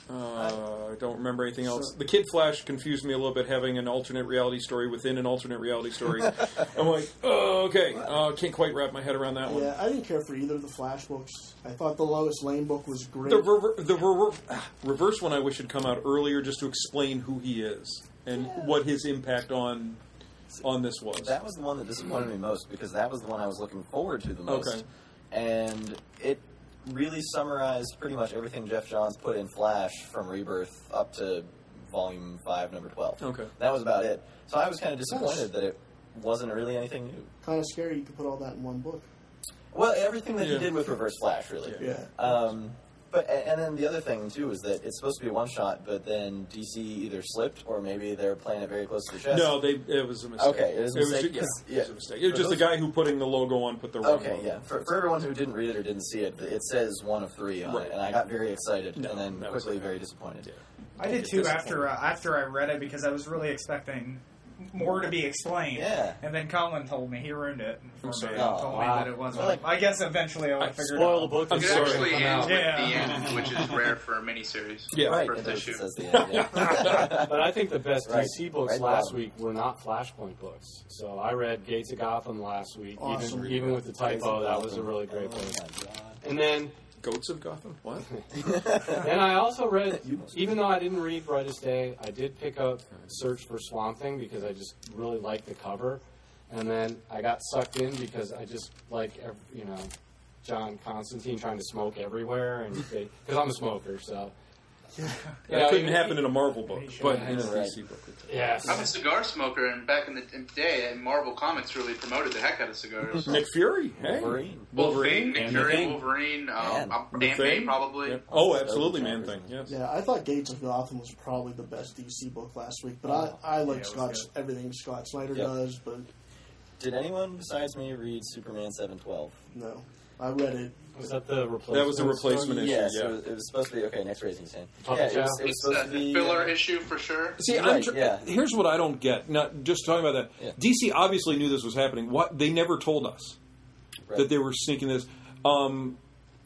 Uh, I don't remember anything else. The Kid Flash confused me a little bit, having an alternate reality story within an alternate reality story. I'm like, oh, okay. Uh, can't quite wrap my head around that one.
Yeah, I didn't care for either of the Flash books. I thought the Lois Lane book was great.
The, rever- the rever- ah, reverse one I wish had come out earlier just to explain who he is and
Yeah.
what his impact on on this was.
That was the one that disappointed me most because that was the one I was looking forward to the most.
Okay.
And it really summarized pretty much everything Jeff Johns put in Flash from Rebirth up to Volume five, Number twelve.
Okay.
That was about it. So I was kind of disappointed that it wasn't really anything new.
Kind of scary you could put all that in one book.
Well, everything that
Yeah.
he did with Reverse Flash, really.
Yeah.
Um, but and then the other thing too is that it's supposed to be a one shot, but then D C either slipped or maybe they're playing it very close to the chest.
No, they. It was a mistake.
Okay, it was a mistake,
yeah,
'cause-
it was a
yeah.
mistake. It was
For
just the
those-
guy who putting the logo on put the wrong
Okay,
logo.
yeah. For, for everyone who didn't read it or didn't see it, it says one of three on
Right.
it, and I got very excited
No,
and then
that was
quickly
it.
very disappointed.
I did too after uh, after I read it because I was really expecting more to be explained.
Yeah.
And then Colin told me, he ruined it for me.
sorry.
and
Oh,
told
wow.
me that it wasn't.
Well, like-
I guess eventually I would
I
have figured
Spoil
it
the
out.
book.
I'm
and
It
sorry.
actually
come
ends
out.
with
Yeah.
the end, which is rare for a miniseries.
Yeah.
Right,
First
it does,
issue.
it says the end, yeah.
But I think the best
Right.
D C books
Right
last
bottom.
week were not Flashpoint books. So I read Gates of Gotham last week,
Awesome.
even even with the typo. That was a really great
Oh,
book.
my God.
And then
Goats of Gotham? What?
and I also read, even though I didn't read Brightest Day, I did pick up Search for Swamp Thing because I just really liked the cover. And then I got sucked in because I just like, ev- you know, John Constantine trying to smoke everywhere, and because I'm a smoker, so. You
That
know,
couldn't
even-
happen in a Marvel book, but in a
Right.
D C book. it could.
Yes.
I'm a cigar smoker, and back in the, in the day, and Marvel Comics really promoted the heck out of cigars.
Nick Fury, hey.
Wolverine.
Wolverine.
Nick
And the
Fury,
Thing.
Wolverine, um,
Man.
um,
The
Dan May
Thing.
probably.
Yep. Oh,
Those
absolutely,
are
Man
the
Thing. Yes.
Yeah, I thought Gates of Gotham was probably the best D C book last week, but
Oh,
I, I like
yeah, it was
Scott,
good.
everything Scott Snyder
Yep.
does, but
Did anyone besides me read Superman seven twelve?
no. I read it.
Was that the replacement?
That was the replacement
story?
issue.
Yes,
yeah.
it, was, it was supposed to be, okay, next Raising Sand.
Puppet
Yeah, it was,
Show?
it was
It's
supposed
a
to be...
filler
uh,
issue for sure.
See, I'm
Right,
tr-
yeah.
here's what I don't get. Not just talking about that.
Yeah.
D C obviously knew this was happening. What they never told us
Right.
that they were sneaking this. Um,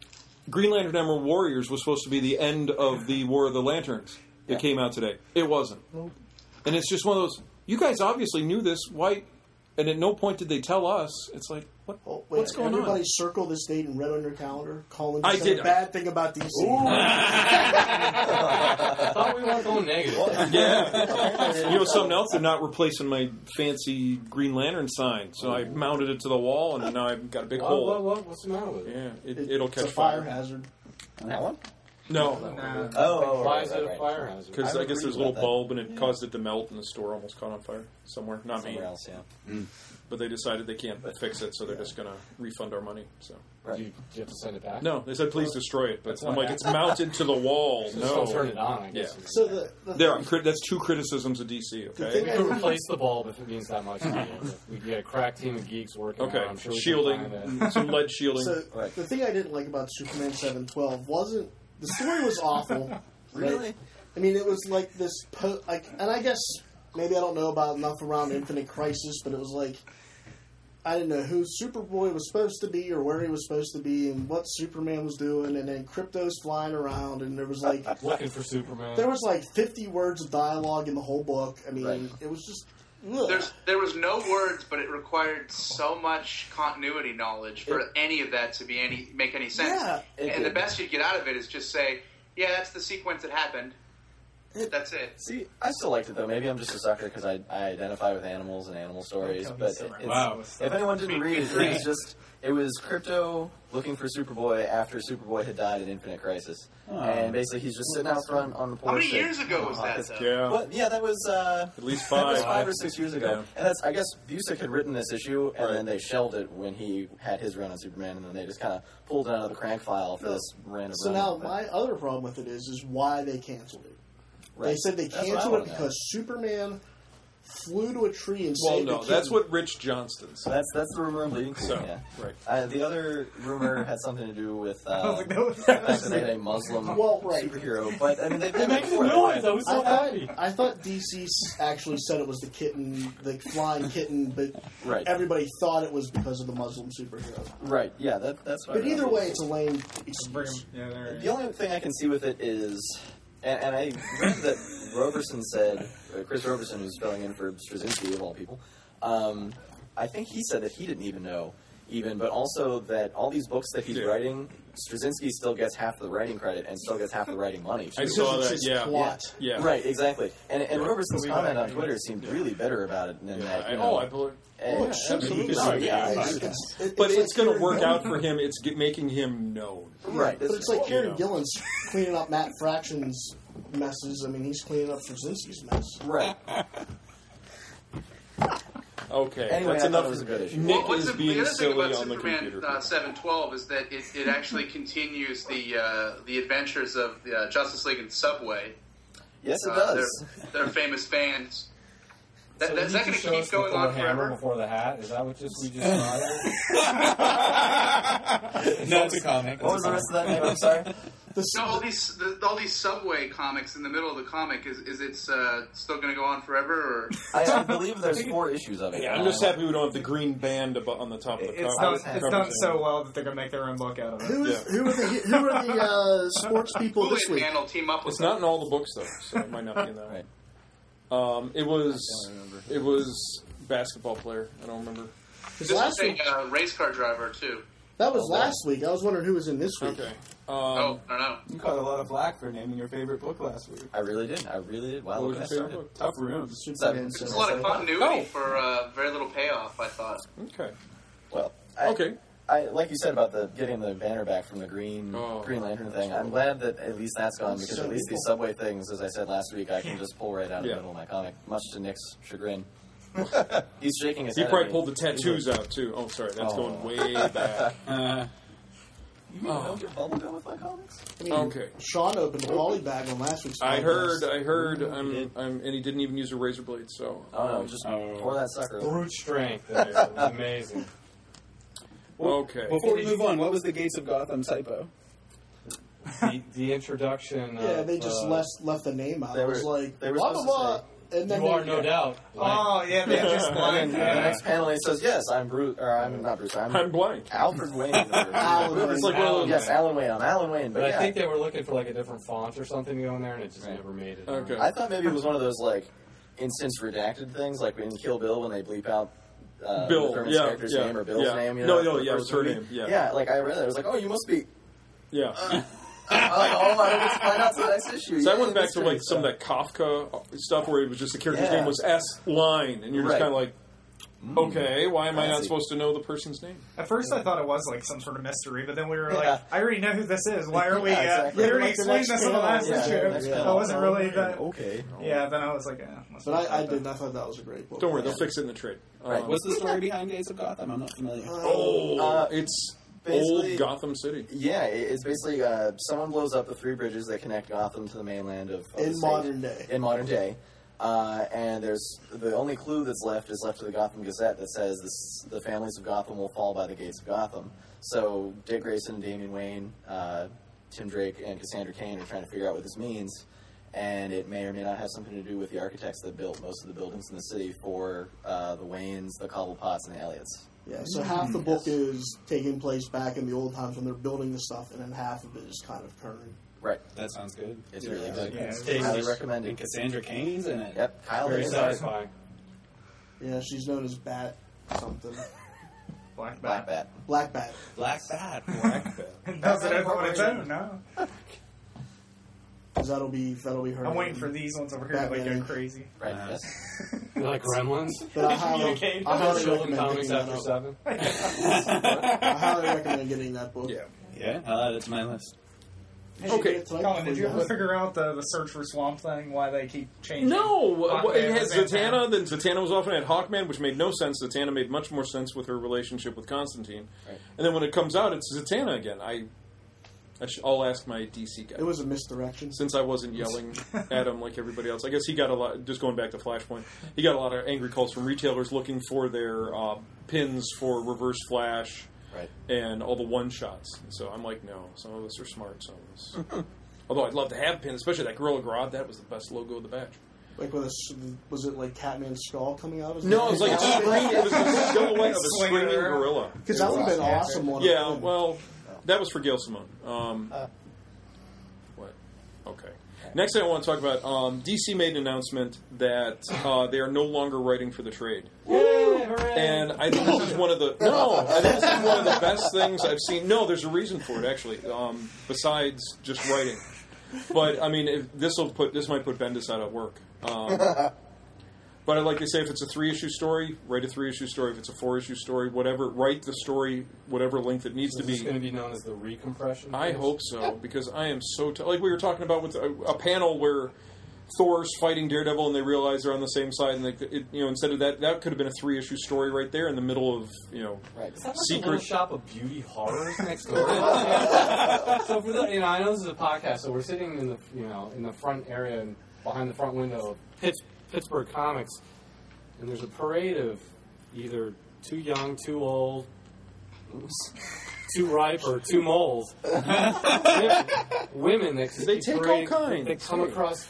Green Lantern Emerald Warriors was supposed to be the end of the War of the Lanterns that
Yeah.
came out today. It wasn't, and it's just one of those. You guys obviously knew this. Why? And at no point did they tell us. It's like, what?
Oh, wait,
what's going
everybody
on?
circle this date and red on your calendar. Colin
I
just said
did.
a bad thing about D C.
I thought we weren't going negative.
Yeah. You know something else? They're not replacing my fancy Green Lantern sign, so I mounted it to the wall, and now I've got a big
What,
hole.
what, what, what's the matter with it?
Yeah, it,
It-
it'll
it's
catch
a fire
fire.
hazard.
That one?
No,
Nah.
Oh, oh,
Why
right,
is
right,
it a
right.
fire hazard?
because
I
I,
would
guess
agree
there's a
with
little
that.
bulb, and it caused it to melt, and the store almost caught on fire somewhere. Not me,
Somewhere else, yeah.
but they decided they can't fix it, so they're just going to refund our money. So
Do you, do you have to send it back?
no, they said please destroy it, but
That's
I'm
not
like
bad.
it's mounted to the wall.
Just
No,
don't turn it on, I guess.
Yeah.
So the, the
There,
thing-
I'm crit- that's two criticisms of D C.
The
Okay,
thing
We can replace the bulb if it means that much to you. If we get a crack team of geeks working
okay,
on it, I'm sure we
shielding,
can find it.
some lead shielding.
So
Right.
the thing I didn't like about Superman seven twelve wasn't the story was awful. right?
Really?
I mean, it was like this, po- like, and I guess maybe I don't know about enough around Infinite Crisis, but it was like I didn't know who Superboy was supposed to be or where he was supposed to be and what Superman was doing, and then Krypto's flying around, and there was like
Looking for Superman.
there was like fifty words of dialogue in the whole book. I mean,
Right.
it was just. Ugh.
There's there was no words, but it required so much continuity knowledge for
It-
any of that to be any make any sense.
Yeah,
it
and the
did.
best you get out of it is just say, "Yeah, that's the sequence that happened.
It-
That's it."
See, I still liked it though. Maybe I'm just a sucker because I, I identify with animals and animal stories.
Don't
But
tell me
it,
so.
it's,
Wow.
if anyone didn't read it, it was just it was Crypto looking for Superboy after Superboy had died in Infinite Crisis,
Oh.
and basically he's just sitting out front on the porch.
How many
at-
years ago was that?
Hawkins.
Though?
yeah,
Well, yeah, that was uh,
at least
that was
five.
five or six years ago,
Yeah.
and that's I guess Busick had written this issue, and
Right.
then they shelved it when he had his run on Superman, and then they just kind of pulled it out of the crank file for
No.
this random.
So
run.
now
But-
my other problem with it is is why they canceled it.
right.
They said they
That's what I
canceled it
wanna know.
because Superman flew to a tree and
Well,
saved
no,
a kitten.
that's what Rich Johnston
So
said.
that's that's the rumor I'm leading to.
So,
yeah.
right.
Uh, the other rumor had something to do with
I
uh,
was like, that was-
the fact that they had a Muslim
Well, right.
superhero. But I mean, they've
It
been
makes
before that.
noise. I was so
I thought,
happy.
I thought D C s- actually said it was the kitten, the flying kitten, but
Right.
everybody thought it was because of the Muslim superhero.
Right. Yeah. That, that's. What
But
I
either
remember.
way, it's a lame
Bring 'em-
excuse.
yeah, there.
The only thing I can see with it is, And, and I read that Roberson said, uh, Chris Roberson, who's filling in for Straczynski, of all people, um, I think he said that he didn't even know, even, but also that all these books that he's
Yeah.
writing, Straczynski still gets half the writing credit and still gets half the writing money.
I
too.
saw
It's
that.
just
Yeah.
plot.
Yeah.
Right, exactly. And, and
Yeah.
Roberson's
We
comment
like
on Twitter seemed really bitter about it than
Yeah,
that.
I-
You know,
oh, I believe.
and-
Oh,
yeah,
absolutely.
No, yeah, I
It's-
agree with that.
it's- it-
But
it's
it's
like
going to
Kieran
work
Gillen-
out for him. It's get, making him known.
Right.
But it's like
you
Kieran
know.
Gillen's cleaning up Matt Fraction's messes. I mean, he's cleaning up Straczynski's mess.
Right.
Okay,
Anyway,
that's
I thought
enough.
it was a good issue.
Nick
Well, what's
is
the,
being
the other thing
silly
about
on the
Superman
computer.
uh, seven twelve is that it, it actually continues the uh, the adventures of the uh, Justice League and Subway.
Yes, it
Uh,
does.
Their, their famous fans. That,
So
that's
you
not going
just
to
show
keep
us
going
before
on
hammer
forever.
before the hat? Is that what just we just saw?
No, it's a comic.
What was the rest of that name? I'm sorry.
The,
No, all these the, all these Subway comics in the middle of the comic is is it's uh, still going to go on forever or?
I, I believe there's four issues of it.
Yeah, I'm just happy we don't have the green band abo- on the top of the
It's
cover.
done. It's done so well that they're gonna make their own book out of it.
who is
Yeah.
who are the who are the uh, sports people
Kool-Aid
this week?
Man will team up with
It's
them.
not in all the books though, so it might not be in that
Right.
one. Um, it was
I don't remember.
it was basketball player. I don't remember.
Because
This
last
is
week
a uh, race car driver too.
that was
Okay.
last week. I was wondering who was in this week.
Okay.
Oh,
Um,
no, no.
You caught a lot of flack for naming your favorite book last week.
I really did. I really did. Wow,
what
look
was
at
your
that
favorite
started.
book?
Tough rooms.
Superman
Seven.
There's a lot of continuity
Oh.
for uh, very little payoff. I thought.
Okay.
Well, I,
Okay.
I like you said about the getting the banner back from the Green
Oh.
Green Lantern thing. I'm glad that at least that's gone because
So
at least these
cool.
Subway things, as I said last week, I can just pull right out of
Yeah.
the middle of my comic, much to Nick's chagrin. He's shaking his
He
head.
probably
at me.
pulled the tattoos out too. Oh, sorry, that's
Oh.
going way back.
Uh,
You mean don't get bubblegum with my comics?
I mean,
Okay.
Sean opened a poly bag on last week's.
I
podcast.
heard, I heard,
He
I'm,
did.
I'm, and he didn't even use a razor blade. So,
Oh no,
um,
just
Oh.
pour that sucker. over.
Brute strength. That is. It was amazing.
okay.
Before we move on, what was the Gates of Gotham typo?
The, the introduction.
Yeah,
of,
they just
uh,
left left the name out.
They
It was
were-
like
they were
blah blah
supposed to
blah. And then
You
they,
are no doubt.
Oh yeah, they just
And
blind.
then the next panel he says, "Yes, I'm Bruce, or I'm not Bruce. I'm,
I'm blank.
Alfred Wayne." Or,
Alan
It's like
Wayne.
one of those-
yes, Alan Wayne. I'm Alan Wayne. But,
But
yeah,
I think they were looking for like a different font or something to go in there, and it just
Right.
never made it.
Okay.
I thought maybe it was one of those like instance redacted things, like in Kill Bill when they bleep out uh,
Bill,
the Thurman's
yeah,
character's
yeah,
name or Bill's
yeah.
name. You
No,
know,
no,
for the
yeah, it
first
was her
movie.
name, yeah.
yeah. Like I read it, I was like, oh, you must be.
Yeah.
I'm like, oh, I don't get to find out till the next issue.
So I
Yeah,
went back
that's
to
great
like some of
stuff.
that Kafka stuff where it was just the character's
Yeah.
name was S line, and you're just
Right.
kind of like, okay, why am I not
Fancy.
supposed to know the person's name?
At first, I thought it was like some sort of mystery, but then we were
Yeah.
like, "I already know who this is. Why are we?
Yeah,
Uh,
exactly.
we already
Like the
explained
next
this in the
panel.
last
Yeah,
issue.
next
I
panel.
wasn't really that.
Okay.
Yeah, then I was like, eh, must be
But I, I
something.
didn't. I thought that was a great book.
Don't worry, they'll fix it in the trade.
Right.
Um,
What's the story behind Gates of Gotham? I'm not familiar.
oh,
Uh,
it's
basically-
old Gotham City.
Yeah, it- it's basically uh, someone blows up the three bridges that connect Gotham to the mainland of, of the
in
state.
modern day.
in modern day. Uh, and there's the only clue that's left is left to the Gotham Gazette that says this, the families of Gotham will fall by the gates of Gotham. So Dick Grayson, Damian Wayne, uh, Tim Drake, and Cassandra Cain are trying to figure out what this means. And it may or may not have something to do with the architects that built most of the buildings in the city for uh, the Waynes, the Cobblepotts, and the Elliots.
Yeah, so half the book is taking place back in the old times when they're building the stuff, and then half of it is kind of current.
Right.
That sounds good.
It's
Yeah.
really good.
Yeah,
It's
it's
Highly
tasty.
recommended.
And Cassandra Cain's in it.
Yep. Kyle
Very
Hayes.
satisfying.
Yeah, she's known as Bat something.
Black
Black
Bat.
Bat.
Black Bat.
Black Bat. Black Bat.
It does it on its own, no?
'Cause that'll be that'll be her.
I'm
name.
waiting for these ones over here to like
Batman.
go crazy.
Right.
Uh,
Yes.
You like Gremlins?
But I highly,
Communicate.
I highly
Children
recommend
comics
picking that
after
up.
seven.
I highly recommend getting that book.
Yeah.
Yeah, I'll add it to my list.
You should
Okay.
get it tonight
Colin,
before
did you ever
go.
figure out the, the search for Swamp Thing? Why they keep changing?
No,
Hawkman
well, it had
to Zatanna?
Zatanna, then Zatanna was off and had Hawkman, which made no sense. Zatanna made much more sense with her relationship with Constantine.
Right.
And then when it comes out, it's Zatanna again. I, I sh- I'll ask my D C guy.
It was a misdirection.
Since I wasn't yelling at him like everybody else. I guess he got a lot, just going back to Flashpoint, he got a lot of angry calls from retailers looking for their uh, pins for Reverse Flash
Right.
and all the one-shots. So I'm like, no, some of us are smart, some of us... Although I'd love to have pins, especially that Gorilla Grodd. That was the best logo of the batch.
Like with a, s- was it like Catman's skull coming out?
No, it was like a screen. It was a silhouette of a
Swinging
screaming
around.
gorilla.
Because that would have been
Yeah.
awesome. On a
Yeah,
film.
well, that was for Gail Simone. Um,
Uh.
what? Okay. Next thing I want to talk about, um, D C made an announcement that uh, they are no longer writing for the trade.
Yay, hooray.
And I think this is one of the no, I think this is one of the best things I've seen. No, there's a reason for it actually, um, besides just writing. But I mean, if, this will put this might put Bendis out of work. Um, but I'd like to say, if it's a three issue story, write a three issue story. If it's a four issue story, whatever, write the story whatever length it needs
Is
to
this
be.
going to be known as the recompression?
I
phase?
hope so, because I am so t- like we were talking about with a, a panel where Thor's fighting Daredevil and they realize they're on the same side, and they, it, you know, instead of that, that could have been a three issue story right there in the middle of you know
Right.
Is that like a
secret.
little shop of beauty horrors next door? So for the, you know, I know this is a podcast, so we're sitting in the you know in the front area and behind the front window of Pitts, Pittsburgh Comics, and there's a parade of either too young, too old, too ripe, or too moles. Women that
They
keep
take all
parading-
kinds.
They come across.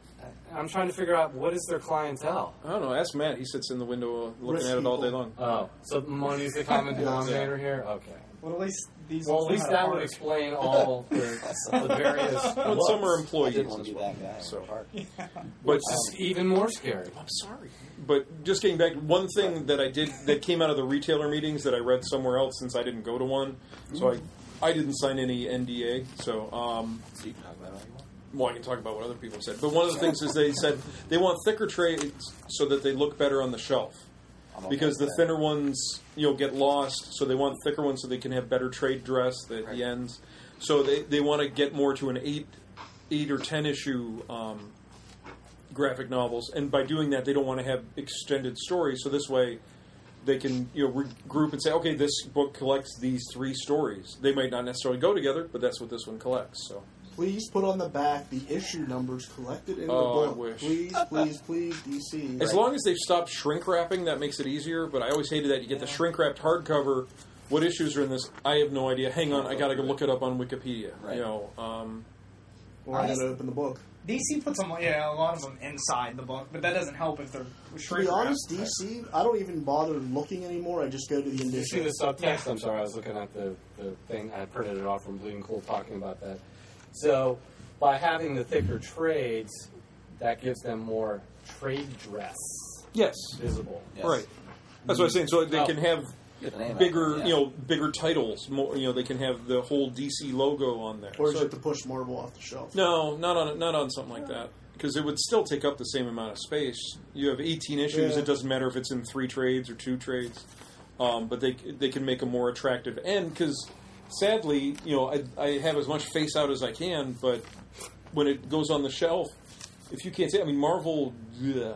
I'm trying to figure out what is their clientele.
I don't know. Ask Matt. He sits in the window uh, looking
Rich
at it all day
people.
long.
Oh, so money's the common denominator here. Okay.
Well, at least these.
Well,
ones
at least
know how
that
to
would
park.
explain all the, the various.
But some are
I
employees
didn't want to
as
be
well.
that guy.
So,
Park.
but
Which is even more scary.
I'm sorry. But just getting back, one thing that I did that came out of the retailer meetings that I read somewhere else, since I didn't go to one, so I I didn't sign any N D A. So um,
So you can talk about it all you want.
well, I can talk about what other people said. But one of the things is they said they want thicker trades so that they look better on the shelf.
I'm okay
Because the
with that.
thinner ones, you know, get lost, so they want thicker ones so they can have better trade dress at
Right.
the ends. So they, they want to get more to an eight eight or ten issue um, graphic novels, and by doing that, they don't want to have extended stories. So this way, they can you know regroup and say, okay, this book collects these three stories. They might not necessarily go together, but that's what this one collects. So
Please put on the back the issue numbers collected in
Oh, I
the book.
wish.
Please, please, please, D C.
as long as they've stopped shrink wrapping, that makes it easier. But I always hated that. You get the shrink wrapped hardcover. What issues are in this? I have no idea. Hang on, I got to go look it up on Wikipedia.
Right.
You know, um,
Or I gotta open the book.
D C puts them, yeah, a lot of them inside the book, but that doesn't help if they're
To be
shrink
honest,
wrapped.
D C, I don't even bother looking anymore. I just go to the
Did you see
initial.
the subtext? I'm sorry, I was looking at the, the thing. I printed it off from Bleeding Cool talking about that. So, by having the thicker trades, that gives them more trade dress
yes,
visible.
Yes.
right. That's what I'm saying. So they
Oh.
can have
Get the name out
bigger,
there, yeah.
you know, bigger titles. More, you know, they can have the whole D C logo on there.
Or
So-
is it to push Marvel off the shelf?
no, not on not on something like that. Because it would still take up the same amount of space. You have eighteen issues.
Yeah.
It doesn't matter if it's in three trades or two trades. Um, but they they can make a more attractive end. Because sadly, you know, I, I have as much face out as I can. But when it goes on the shelf, if you can't say, I mean, Marvel, ugh,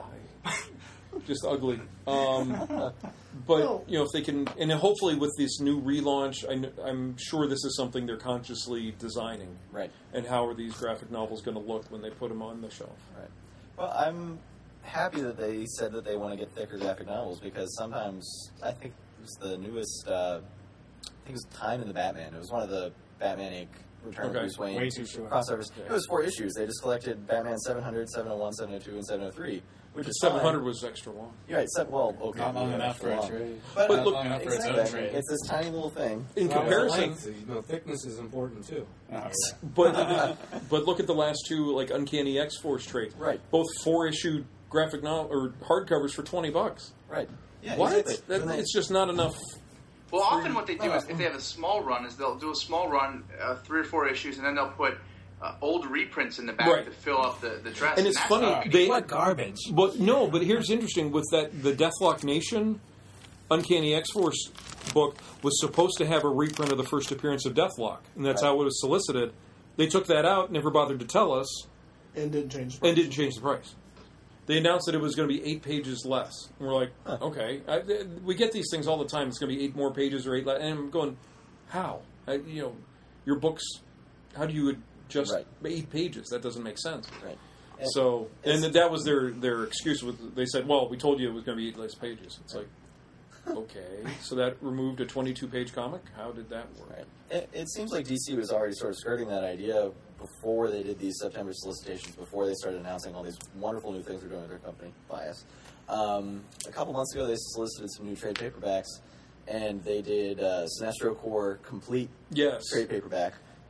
just ugly. Um, but you know, if they can, and hopefully with this new relaunch, I, kn- I'm sure this is something they're consciously designing.
Right.
And how are these graphic novels going to look when they put them on the shelf?
Right. Well, I'm happy that they said that they want to get thicker graphic novels because sometimes I think it was the newest. Uh, I think it was Time in the Batman. It was one of the Batman Incorporated. Return
Okay.
of Bruce Wayne
Way too short.
crossovers. It was four issues. They just collected Batman seven hundred, seven oh one, seven oh two, and seven oh three, which is
Seven hundred
fine.
was extra long.
You're right. Seven, well, okay.
Not long
yeah,
enough for a
long.
trade.
But,
But
Not
look-
long enough for its
exactly.
own trade.
It's this tiny little thing.
In
Well,
comparison,
length, you know, thickness is important too.
Oh, yeah.
but but look at the last two, like Uncanny X Force trades.
Right.
Both four issue graphic novel or hardcovers for twenty bucks.
Right. Yeah,
What?
exactly.
That, it's just not enough.
Well, often what they do is if they have a small run, is they'll do a small run, uh, three or four issues, and then they'll put uh, old reprints in the back
Right.
to fill up the, the dress.
And it's
that's
funny,
what you
they-
need.
What garbage?
But no, but here's interesting with that the Deathlock Nation Uncanny X Force book was supposed to have a reprint of the first appearance of Deathlock, and that's
Right.
how it was solicited. They took that out, never bothered to tell us,
And didn't change the price.
and didn't change the price. They announced that it was going to be eight pages less, and we're like, okay, I, we get these things all the time. It's going to be eight more pages or eight less, and I'm going, how? I, you know, your books. How do you adjust
Right.
eight pages? That doesn't make sense.
Right. And
So, and
it's-
that was their their excuse. With they said, "Well, we told you it was going to be eight less pages." It's like, okay, so that removed a twenty-two page comic. How did that work?
Right. It, it seems like D C was already sort of skirting that idea before they did these September solicitations, before they started announcing all these wonderful new things they're doing with their company, Bias. Um, a couple months ago, they solicited some new trade paperbacks, and they did uh, Sinestro Corps complete
Yes.
trade paperback,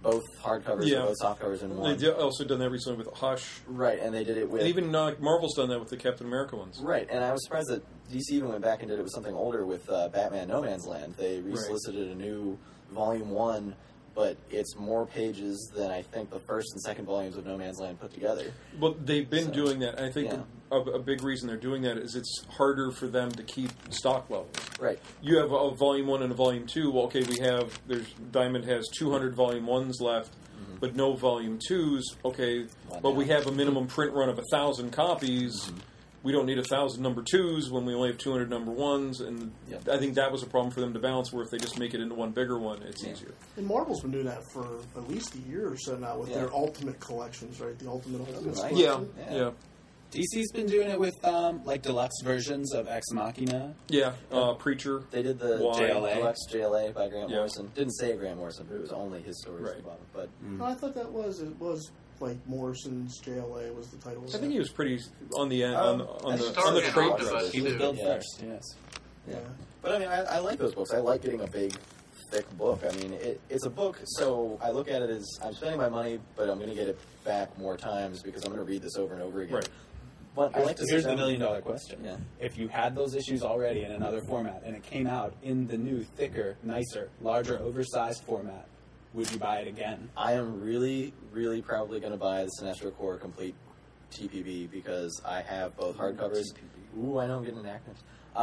both hardcovers
Yeah.
and both softcovers in one.
They've also done that recently with Hush.
Right, and they did it with...
And even uh, Marvel's done that with the Captain America ones.
Right, and I was surprised that D C even went back and did it with something older with uh, Batman No Man's Land. They resolicited a new Volume one, but it's more pages than I think the first and second volumes of No Man's Land put together.
Well, they've been
So,
doing that. I think
yeah.
a, a big reason they're doing that is it's harder for them to keep stock levels.
Right.
You have a volume one and a volume two. Well, okay, we have there's Diamond has two hundred volume ones left, mm-hmm. but no volume twos. Okay,
Why
but
not?
we have a minimum print run of a thousand copies. Mm-hmm. We don't need a thousand number twos when we only have two hundred number ones, and
Yep.
I think that was a problem for them to balance. Where if they just make it into one bigger one, it's
Yeah.
easier.
And Marvel's been doing that for at least a year or so now with
Yeah.
their Ultimate collections, right? The Ultimate Ultimates
nice.
collection.
Yeah,
Yeah.
yeah,
D C's been doing it with um, like deluxe versions of Ex Machina.
yeah. Uh, Preacher.
They did the
Why?
J L A.
Deluxe J L A by Grant
Yeah.
Morrison. Didn't say Grant Morrison, but it was only his stories at
Right.
the bottom. But
No, I thought that was it was like Morrison's J L A was the title.
I think he was pretty on the end on the on
I
the,
started
on the
in
trade
August.
press.
He was billed
Yeah.
first, yes.
Yeah. But I mean, I, I like those books. I like getting a big, thick book. I mean, it, it's a book, so I look at it as I'm spending my money, but I'm going to get it back more times because I'm going to read this over and over again.
Right.
But I like to
Here's
sit
the
down-
million dollar question.
Yeah.
If you had those issues already in another format and it came out in the new, thicker, nicer, larger, oversized format, would you buy it again?
I am really, really probably going to buy the Sinestro Corps Complete T P B because I have both hardcovers. Ooh, I know I'm getting an acronym.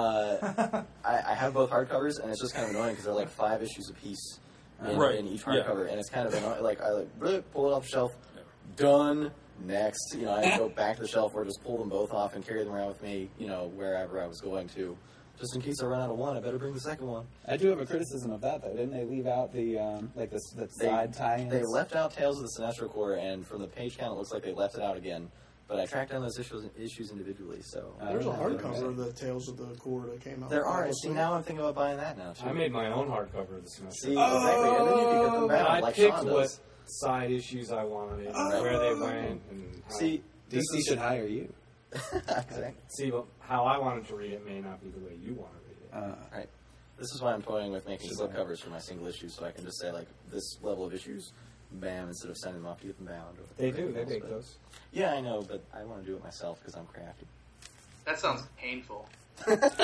Uh, I, I have both hardcovers, and it's just kind of annoying because they're like five issues apiece in,
Right.
in each
Yeah.
hardcover, and it's kind of annoying. Like I like bleh, pull it off the shelf, done. Next, you know, I go back to the shelf or just pull them both off and carry them around with me, you know, wherever I was going to, just in case I run out of one. I better bring the second one.
I do have a criticism of that, though. Didn't they leave out the um, like the, the
They-
side tie-ins?
They left out Tales of the Sinestro Corps, and from the page count, it looks like they left it out again. But I tracked down those issues issues individually, so
I
There's a
don't know.
hardcover of the Tales of the Corps that came out.
there are.
Also.
See, now I'm thinking about buying that now too.
I made my own hardcover of the semester.
See, exactly, and then you can get them
And
back
I
like
picked
Sean
what
does.
side issues I wanted,
Oh.
where they went, and how,
See,
D
this
C
is
should hire you.
exactly.
see but how I wanted to read it may not be the way you want to read it.
Uh,
Right. This is why I'm toying with making
Should
slip
I?
covers for my single issues, so I can just say like this level of issues, bam, instead of sending them off to get them bound. Or
They do. They
else,
make
but-
those.
Yeah, I know, but I want to do it myself because I'm crafty.
That sounds painful.
This is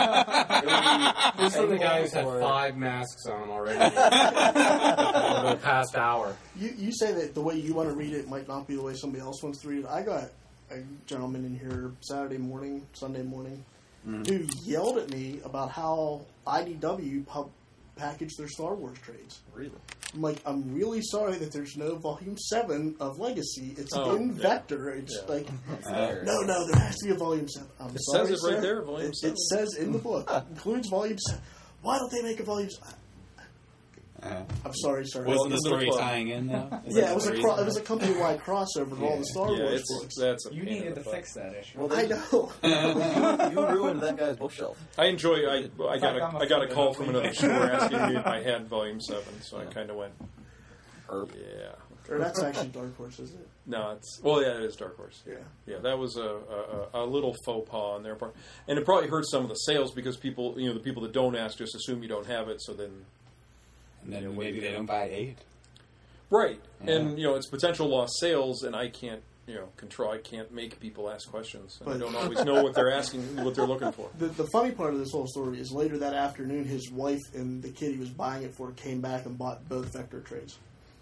from the guy who's had
Or-
five masks on him already over the past hour.
You, you say that the way you want to read it might not be the way somebody else wants to read it. I got a gentleman in here Saturday morning, Sunday morning, who yelled at me about how I D W pub- packaged their Star Wars trades.
Really?
I'm like, I'm really sorry that there's no Volume seven of Legacy. It's
Oh,
in
yeah.
Vector. It's
Yeah.
like,
There.
no, no, there has to be a Volume seven. I'm
It
sorry,
says it right
sir.
there, Volume
it,
seven.
It says in the book. It includes Volume seven. Why don't they make a Volume seven?
uh,
I'm sorry, sir.
wasn't the
into the
story
club.
tying in though? Is
Yeah,
that
it was
the
a
reason?
cro- it was a company-wide crossover of all the Star
Yeah,
Wars
it's
books.
that's a
You
pain in
needed
the
to
butt.
fix that issue.
Well,
I
they-
know.
you, you ruined that guy's bookshelf.
I enjoy. I I got
I'm
a I got a
offended.
call from another store asking me if I had Volume Seven, so I kind of went,
Herb.
yeah.
Or that's actually Dark Horse, isn't it?
No, it's well, yeah, it is Dark Horse.
Yeah.
Yeah, that was a, a, a little faux pas on their part, and it probably hurt some of the sales because people, you know, the people that don't ask just assume you don't have it, so then,
And then maybe they don't buy eight.
right,
Yeah.
and you know, it's potential lost sales, and I can't, you know, control. I can't make people ask questions, and I
But-
don't always know what they're asking, what they're looking for.
The, the funny part of this whole story is later that afternoon, his wife and the kid he was buying it for came back and bought both Vector trades.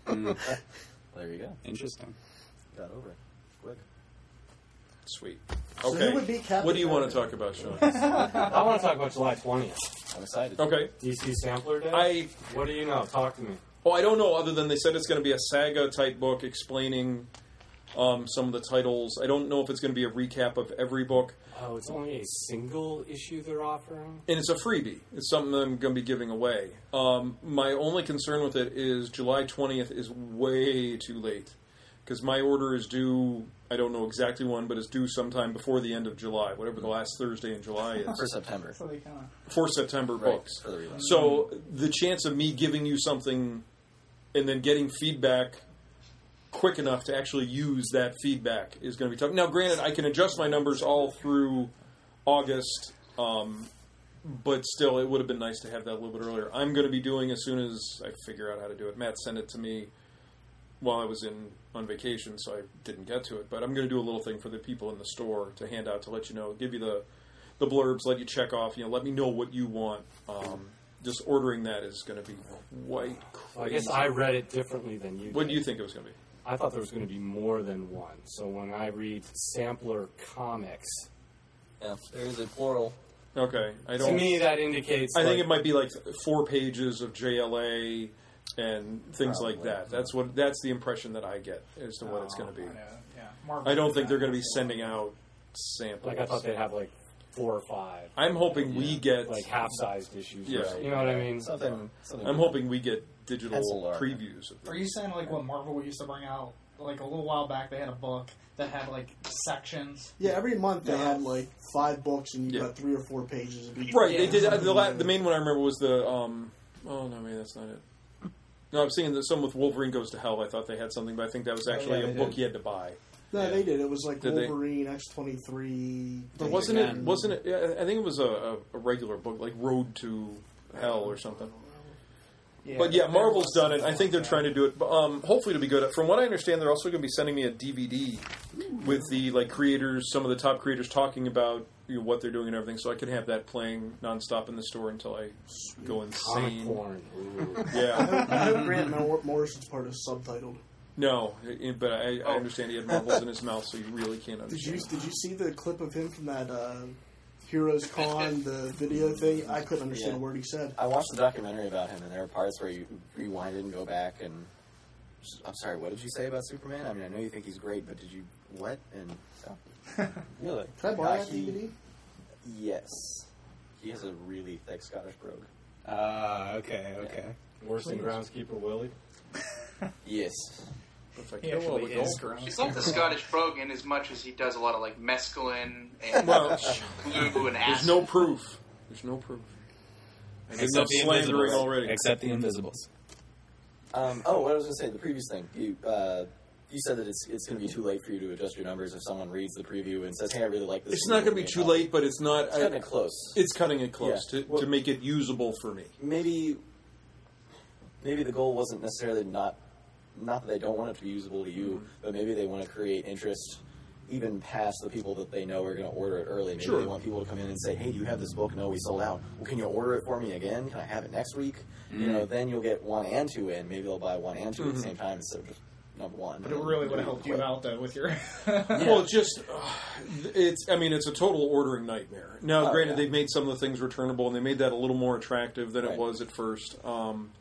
There you go.
Interesting.
Got over it. Quick.
Sweet.
So
Okay.
who would be Captain
What do you want to
America?
talk about, Sean?
I want to talk about July twentieth,
I'm excited.
Okay.
D C Sampler Day.
I
What do you know? Talk to me.
Oh, I don't know. Other than they said it's going to be a saga type book explaining um, some of the titles. I don't know if it's going to be a recap of every book,
Oh, it's only a single issue they're offering.
and it's a freebie. It's something I'm going to be giving away. Um, my only concern with it is July twentieth is way too late because my order is due. I don't know exactly when, but it's due sometime before the end of July, whatever the last Thursday in July
For
is,
September.
So they kind of.
for September
Right,
books.
for the relaunch.
So the chance of me giving you something and then getting feedback quick enough to actually use that feedback is going to be tough. Now, granted, I can adjust my numbers all through August, um, but still, it would have been nice to have that a little bit earlier. I'm going to be doing as soon as I figure out how to do it. Matt sent it to me while I was in on vacation, so I didn't get to it. But I'm going to do a little thing for the people in the store to hand out to let you know, give you the the blurbs, let you check off, you know, let me know what you want. Um, just ordering that is going to be quite crazy.
I guess I read it differently than you did.
What do you think it was going to be?
I thought there was going to be more than one. So when I read Sampler Comics,
Yeah, there is a plural.
Okay, I don't.
to me that indicates.
I
like,
think it might be like four pages of J L A and things
Probably.
like that. That's what. That's the impression that I get as to what it's going to be.
Yeah, yeah. Marvel
I don't
did
think
that
they're going to be
before.
sending out samples.
Like I thought they'd have like four or five.
I'm hoping we get.
like half-sized issues.
Yeah.
You know what I mean?
Something. something
I'm hoping we get digital
Pencil art.
previews. Of
Are you saying like what Marvel used to bring out? Like a little while back, they had a book that had like sections.
Yeah, every month they
Yeah.
had like five books, and you
Yeah.
got three or four pages of each.
Right,
Yeah.
they did. Uh, the, la- the main one I remember was the. Um, oh no, maybe that's not it. No, I'm seeing that some with Wolverine Goes to Hell. I thought they had something, but I think that was actually
yeah,
a
they
book
did.
you had to buy.
No, they did. It was like
Did they?
Wolverine, X twenty-three.
But wasn't it?
again.
Wasn't it? Yeah, I think it was a, a, a regular book, like Road to Hell or something. But yeah,
there
Marvel's
was
done it.
something
I think they're
like
trying to do it. But, um, hopefully, to be good. From what I understand, they're also going to be sending me a D V D with the like creators, some of the top creators talking about you know, what they're doing and everything, so I can have that playing nonstop in the store until I go
Comic
insane.
porn. Ooh.
I
Yeah,
hope, I hope Grant Mor- Morrison's part is subtitled.
no, I- but I, I understand he had marbles in his mouth, so you really can't
Did you
understand.
Did you see the clip of him from that uh, Heroes Con, the video thing? I couldn't understand
Yeah.
a word he said.
I watched the documentary about him, and there are parts where you rewind it and go back and. I'm sorry, what did you say about Superman? I mean, I know you think he's great, but did you what? And so, really?
Can I borrow
Uh,
that
he-
D V D?
Yes, he has a really thick Scottish brogue.
Ah, okay, okay.
Worse than Groundskeeper Willie.
Yes.
If I
He
kill all
actually
the
is
gold-
grown.
He's like the Scottish brogue in as much as he does a lot of like mescaline and
Well,
glue and
there's
acid.
no proof. There's no proof. I did enough slandering already.
Except the Invisibles.
Um, oh, what I was going to say, the previous thing. You uh, you said that it's it's going to be too late for you to adjust your numbers if someone reads the preview and says, "Hey, I really like this."
It's not going to be too late, but it's not.
It's
I-
cutting it close.
It's cutting it close
Yeah.
to,
Well-
to make it usable for me.
Maybe maybe the goal wasn't necessarily not not that they don't want it to be usable to you,
Mm-hmm.
but maybe they want to create interest even past the people that they know are going to order it early. Maybe
Sure.
they want people to come in and say, "Hey, do you have this book? No, we sold out. Well, can you order it for me again? Can I have it next week?" You know, then you'll get one and two in. Maybe they'll buy one and two at the
Mhm.
same time instead of just number one.
But it really would have helped you out though with your.
Well, it's just uh, it's. I mean, it's a total ordering nightmare. Now,
Oh,
granted,
yeah.
they've made some of the things returnable, and they made that a little more attractive than it
Right.
was at first. Um,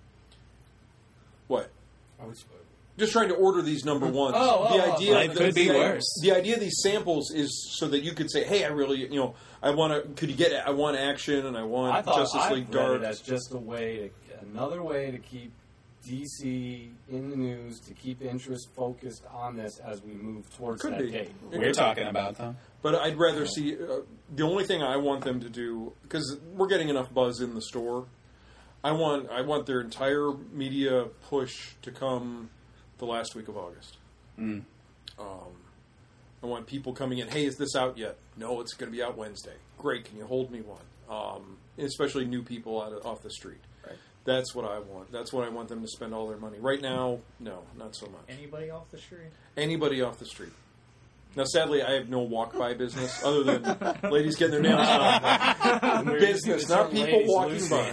what?
I was,
Just trying to order these number ones.
Oh,
the
oh,
idea
Life
the,
could be
the,
worse.
The idea of these samples is so that you could say, "Hey, I really, you know, I want to. Could you get? I want action, and I want
I thought
Justice
I
League
read
Dark."
it as just a way to another way to keep D C in the news, to keep interest focused on this as we move towards
Could
that
be.
date.
It
We're
could-
talking about them.
But I'd rather see uh, the only thing I want them to do because we're getting enough buzz in the store. I want I want their entire media push to come the last week of August.
Mm.
Um, I want people coming in. Hey, is this out yet? No, it's going to be out Wednesday. Great, can you hold me one? Um, especially new people out of, off the street.
Right.
That's what I want. That's what I want them to spend all their money. Right now, no, not so much.
Anybody off the street?
Anybody off the street. Now, sadly, I have no walk-by business other than ladies getting their nails done. Business, not people walking by.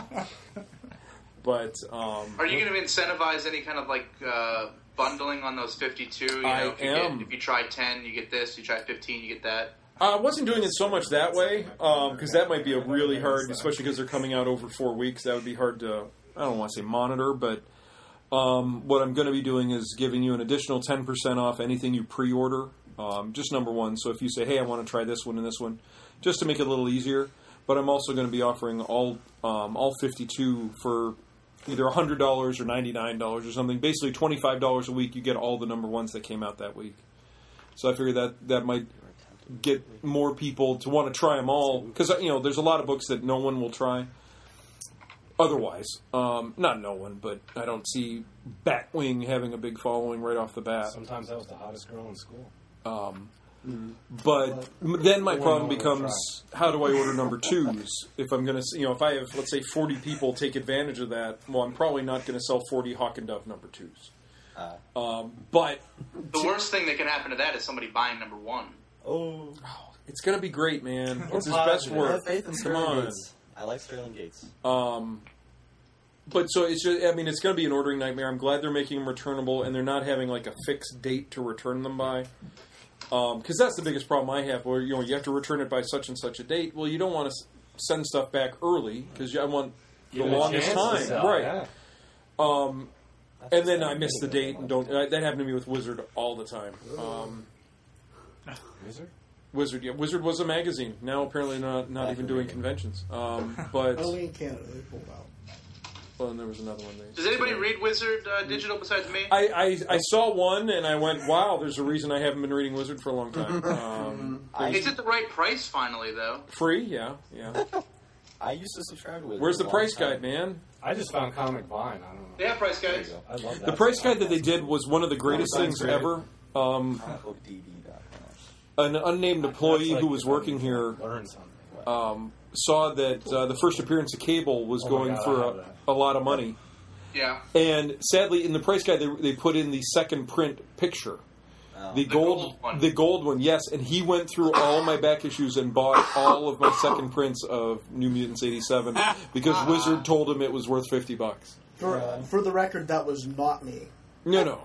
But um,
Are you going to incentivize any kind of like uh, bundling on those fifty-two? You know,
I
if you
am.
Get, if you try ten, you get this. You try fifteen, you get that.
I wasn't doing it so much that way because that might be a really hard, especially because they're coming out over four weeks. That would be hard to, I don't want to say monitor, but um, what I'm going to be doing is giving you an additional ten percent off anything you pre-order. Um, just number one. So if you say, hey, I want to try this one and this one, just to make it a little easier. But I'm also going to be offering all um, all fifty-two for either one hundred dollars or ninety-nine dollars or something. Basically twenty-five dollars a week, you get all the number ones that came out that week. So I figured that that might get more people to want to try them all. Because, you know, there's a lot of books that no one will try otherwise. Um, not no one, but I don't see Batwing having a big following right off the bat.
Sometimes that was the hottest girl in school.
Um, but then my
One
problem
more
becomes, how do I order number twos? If I'm going to, you know, if I have, let's say, forty people take advantage of that, well, I'm probably not going to sell forty Hawk and Dove number twos.
Uh,
Um, but
The worst thing that can happen to that is somebody buying number one.
oh,
it's going to be great, man. It's his
positive.
best
I
work.
have faith in
Come
Sterling
on.
Gates. I like Sterling Gates.
Um, but so it's just, I mean, it's going to be an ordering nightmare. I'm glad they're making them returnable and they're not having like a fixed date to return them by. Because that's the biggest problem I have, where you know you have to return it by such and such a date. Well, you don't want to send stuff back early because I want the
Give it a
longest
chance to
time,
sell,
right?
yeah.
Um,
That's
and then
just
I miss the
really
date and don't. Uh, that happened to me with Wizard all the time. Um,
Wizard?
Wizard, yeah, Wizard was a magazine. Now apparently not not
Back
even
in
doing
the-
conventions. Um, but
Only in Canada they pulled out.
well, and there was another one. They,
Does anybody read Wizard uh, Digital besides me?
I, I I saw one and I went, wow. There's a reason I haven't been reading Wizard for a long time. Um,
Is it the right price finally, though?
free, yeah, yeah.
I used to subscribe to Wizard.
Where's the
a long
price
time.
guide, man?
I just found Comic Vine. I don't know.
They have price
There you
guides.
go.
I love that.
The price
stuff.
guide that they did was one of the greatest
Sounds
things
great.
ever. Um,
comic book D B dot com.
an unnamed
That's
employee
like
who was
if I
working here
Learn something.
um, saw that uh, the first appearance of Cable was
Oh my
going
God, I
for
have
a,
that.
a lot of money.
Yeah.
And sadly, in the price guide, they, they put in the second print picture.
Oh.
The,
The
gold,
gold one.
the gold one, yes. And he went through all my back issues and bought all of my second prints of New Mutants eighty-seven because Wizard told him it was worth fifty bucks.
For, for the record, that was not me.
No, no.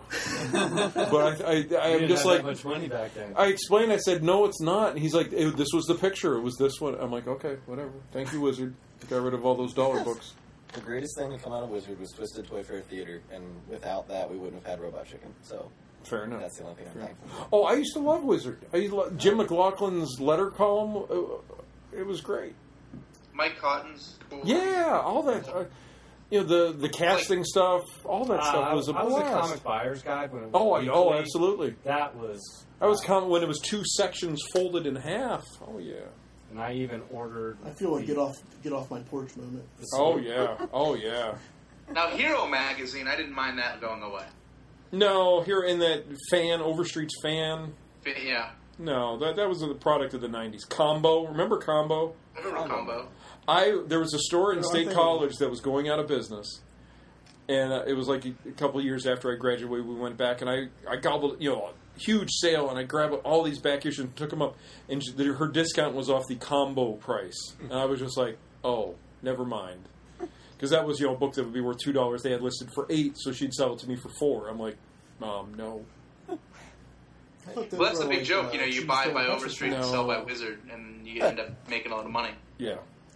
But I, I, I
You
am
didn't
just
have
like,
that much money back then.
I explained. I said, no, it's not. And he's like, "Eh, this was the picture. It was this one. I'm like, okay, whatever. Thank you, Wizard. Got rid of all those dollar books.
The greatest thing to come out of Wizard was Twisted Toy Fair Theater, and without that, we wouldn't have had Robot Chicken. So
Fair enough.
that's the only thing I'm thankful for.
Oh, I used to love Wizard. I used to love Jim McLaughlin's letter column. uh, It was great.
Mike Cotton's cool.
Yeah, all that. Uh, you know, the the casting stuff, all that
Uh,
stuff was a
I was a
blast.
comic buyer's guide when it was
Oh, I- oh,
weekly.
absolutely.
That was.
I was
uh,
com- when it was two sections folded in half. Oh yeah.
and I even ordered.
I feel like
the-
get off get off my porch moment.
the
Oh
sword.
yeah. Oh yeah.
Now, Hero Magazine, I didn't mind that going away.
No, here in that fan, Overstreet's fan.
But, yeah.
No, that that was the product of the nineties. Combo, remember Combo?
I remember Combo.
I there was a store in
No, I
State
think-
College that was going out of business, and uh, it was like a, a couple of years after I graduated. We went back, and I I gobbled, you know, a huge sale, and I grabbed all these back issues and took them up, and she, her discount was off the combo price, and I was just like, oh, never mind, because that was you know a book that would be worth two dollars. They had listed for eight, so she'd sell it to me for four. I'm like, Mom, no.
I thought they
Well, that's
were
the big
like,
joke.
uh,
You know, you
cheese
buy
store
by
Pepsi.
Overstreet and
No.
sell by Wizard, and you end up making a lot of money.
Yeah.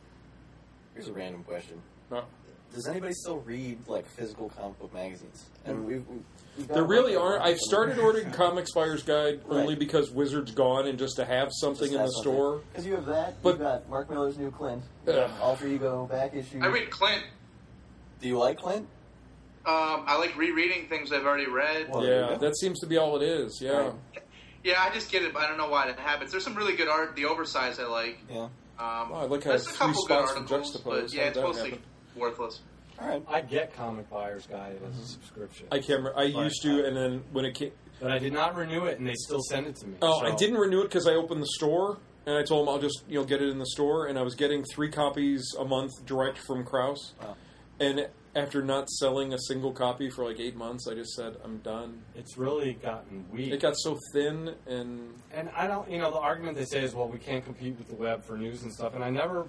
Here's a random question:
No.
does anybody still read like physical comic book magazines? And we've, we've, we've got
There
a
really
bunch of
aren't.
them.
I've started ordering Comics Buyer's Guide only
Right.
because Wizard's gone, and just to have something
Just
in
have
the
something.
store.
Because you have that.
But-
You've got Mark Miller's new Clint,
Ugh.
Alter Ego back issue.
I read Clint.
Do you like Clint?
Um, I like rereading things I've already read.
Well, there you
Yeah,
go.
that seems to be all it is. Yeah.
Right.
Yeah, I just get it, but I don't know why it happens. There's some really good art. The Oversize I like.
Yeah.
Um,
Oh, I like how
there's a
three
couple good
spots from
articles,
Juxtapose.
but yeah,
How'd
it's
that
mostly
happen?
worthless.
All right.
I get Comic Buyer's Guide as a subscription.
I can't. Remember. I
But,
used to,
uh,
and then when it came.
But I did not renew it, and they still send it to me.
Oh,
so-
I didn't renew it because I opened the store, and I told them I'll just you know get it in the store, and I was getting three copies a month direct from Krause,
Wow.
and after not selling a single copy for like eight months, I just said I'm done.
It's really gotten weak.
It got so thin, and
and I don't, you know, the argument they say is, well, we can't compete with the web for news and stuff, and I never,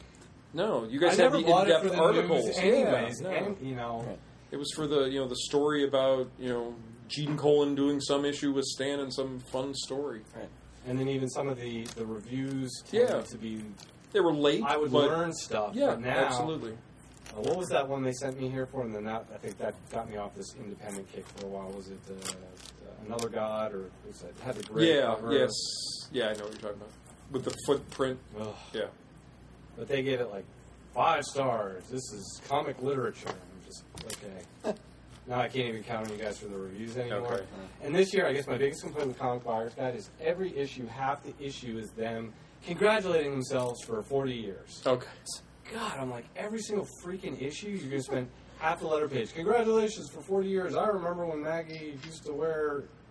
no, you
I
guys had
never
the
bought it for
in-depth
the
articles.
news anyways.
Yeah, no.
And, you know,
Right.
It was for the you know the story about you know Gene Colan doing some issue with Stan and some fun story.
and then even some of the, the reviews tended
Yeah.
to be,
They were late.
I would
but
learn stuff.
Yeah,
but now,
absolutely.
Uh, what was that one they sent me here for? And then that, I think that got me off this independent kick for a while. Was it uh, uh, Another God, or was it had the great
Yeah.
cover?
Yes. Yeah, I know what you're talking about. With the footprint.
Ugh.
Yeah.
But they gave it like five stars. This is comic literature. I'm just okay. Now I can't even count on you guys for the reviews anymore.
Okay.
And this year, I guess my biggest complaint with Comic Buyer's Guide is every issue, half the issue is them congratulating themselves for forty years.
Okay.
God, I'm like, every single freaking issue, you're going to spend half the letter page. Congratulations for forty years. I remember when Maggie used to wear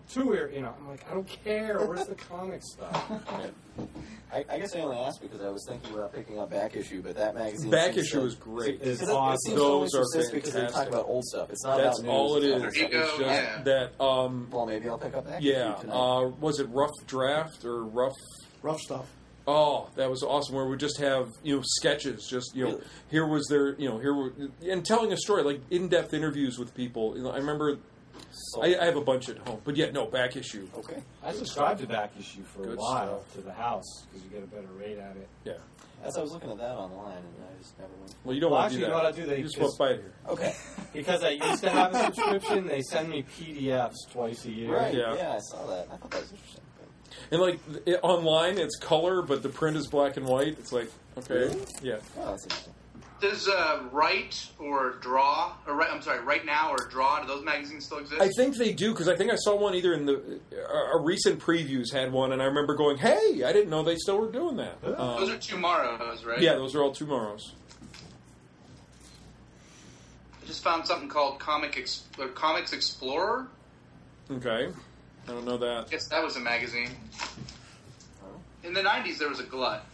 two here, you know. I'm like, I don't care. Where's the comic stuff?
I, I guess I only asked because I was thinking about picking up Back Issue, but that magazine.
Back
seems
Issue
to-
is great.
It's
Because it, it
awesome.
seems to only
Those are
subsist because they talk
fantastic.
about old stuff. It's not
That's
about news.
all it
It's
is.
not-
There you go,
It's just
yeah.
that. Um,
Well, maybe I'll pick up Back
yeah.
Issue tonight.
Uh, was it Rough Draft or Rough?
Rough stuff.
Oh, that was awesome. Where we just have you know sketches, just you know,
Really?
here was their you know here were, and telling a story like in-depth interviews with people. You know, I remember
So-
I, I have a bunch at home, but yeah, no Back Issue.
okay.
I subscribed to Back Issue for
Good
a while
stuff.
to the house because you get a better rate at it.
Yeah.
As I was looking at that online, and I just never went.
Well, you don't
Well,
want to
actually,
do
you
that.
know what I do? They
you just
just-
walk by it here.
Okay.
Because I used to have a subscription, they send me P D Fs twice a year.
Right.
Yeah.
Yeah. I saw that. I thought that was interesting.
And like it, online, it's color, but the print is black and white. It's like okay,
Really?
yeah.
Oh, that's interesting.
Does uh, Write or Draw, or Write, I'm sorry, Right Now or Draw, do those magazines still exist?
I think they do because I think I saw one either in the a, a recent previews had one, and I remember going, "Hey, I didn't know they still were doing that." Um,
those are tomorrows, right?
yeah, those are all tomorrows.
I just found something called Comic Ex- or Comics Explorer.
Okay, I don't know that.
I guess that was a magazine. In the nineties, there was a Glut.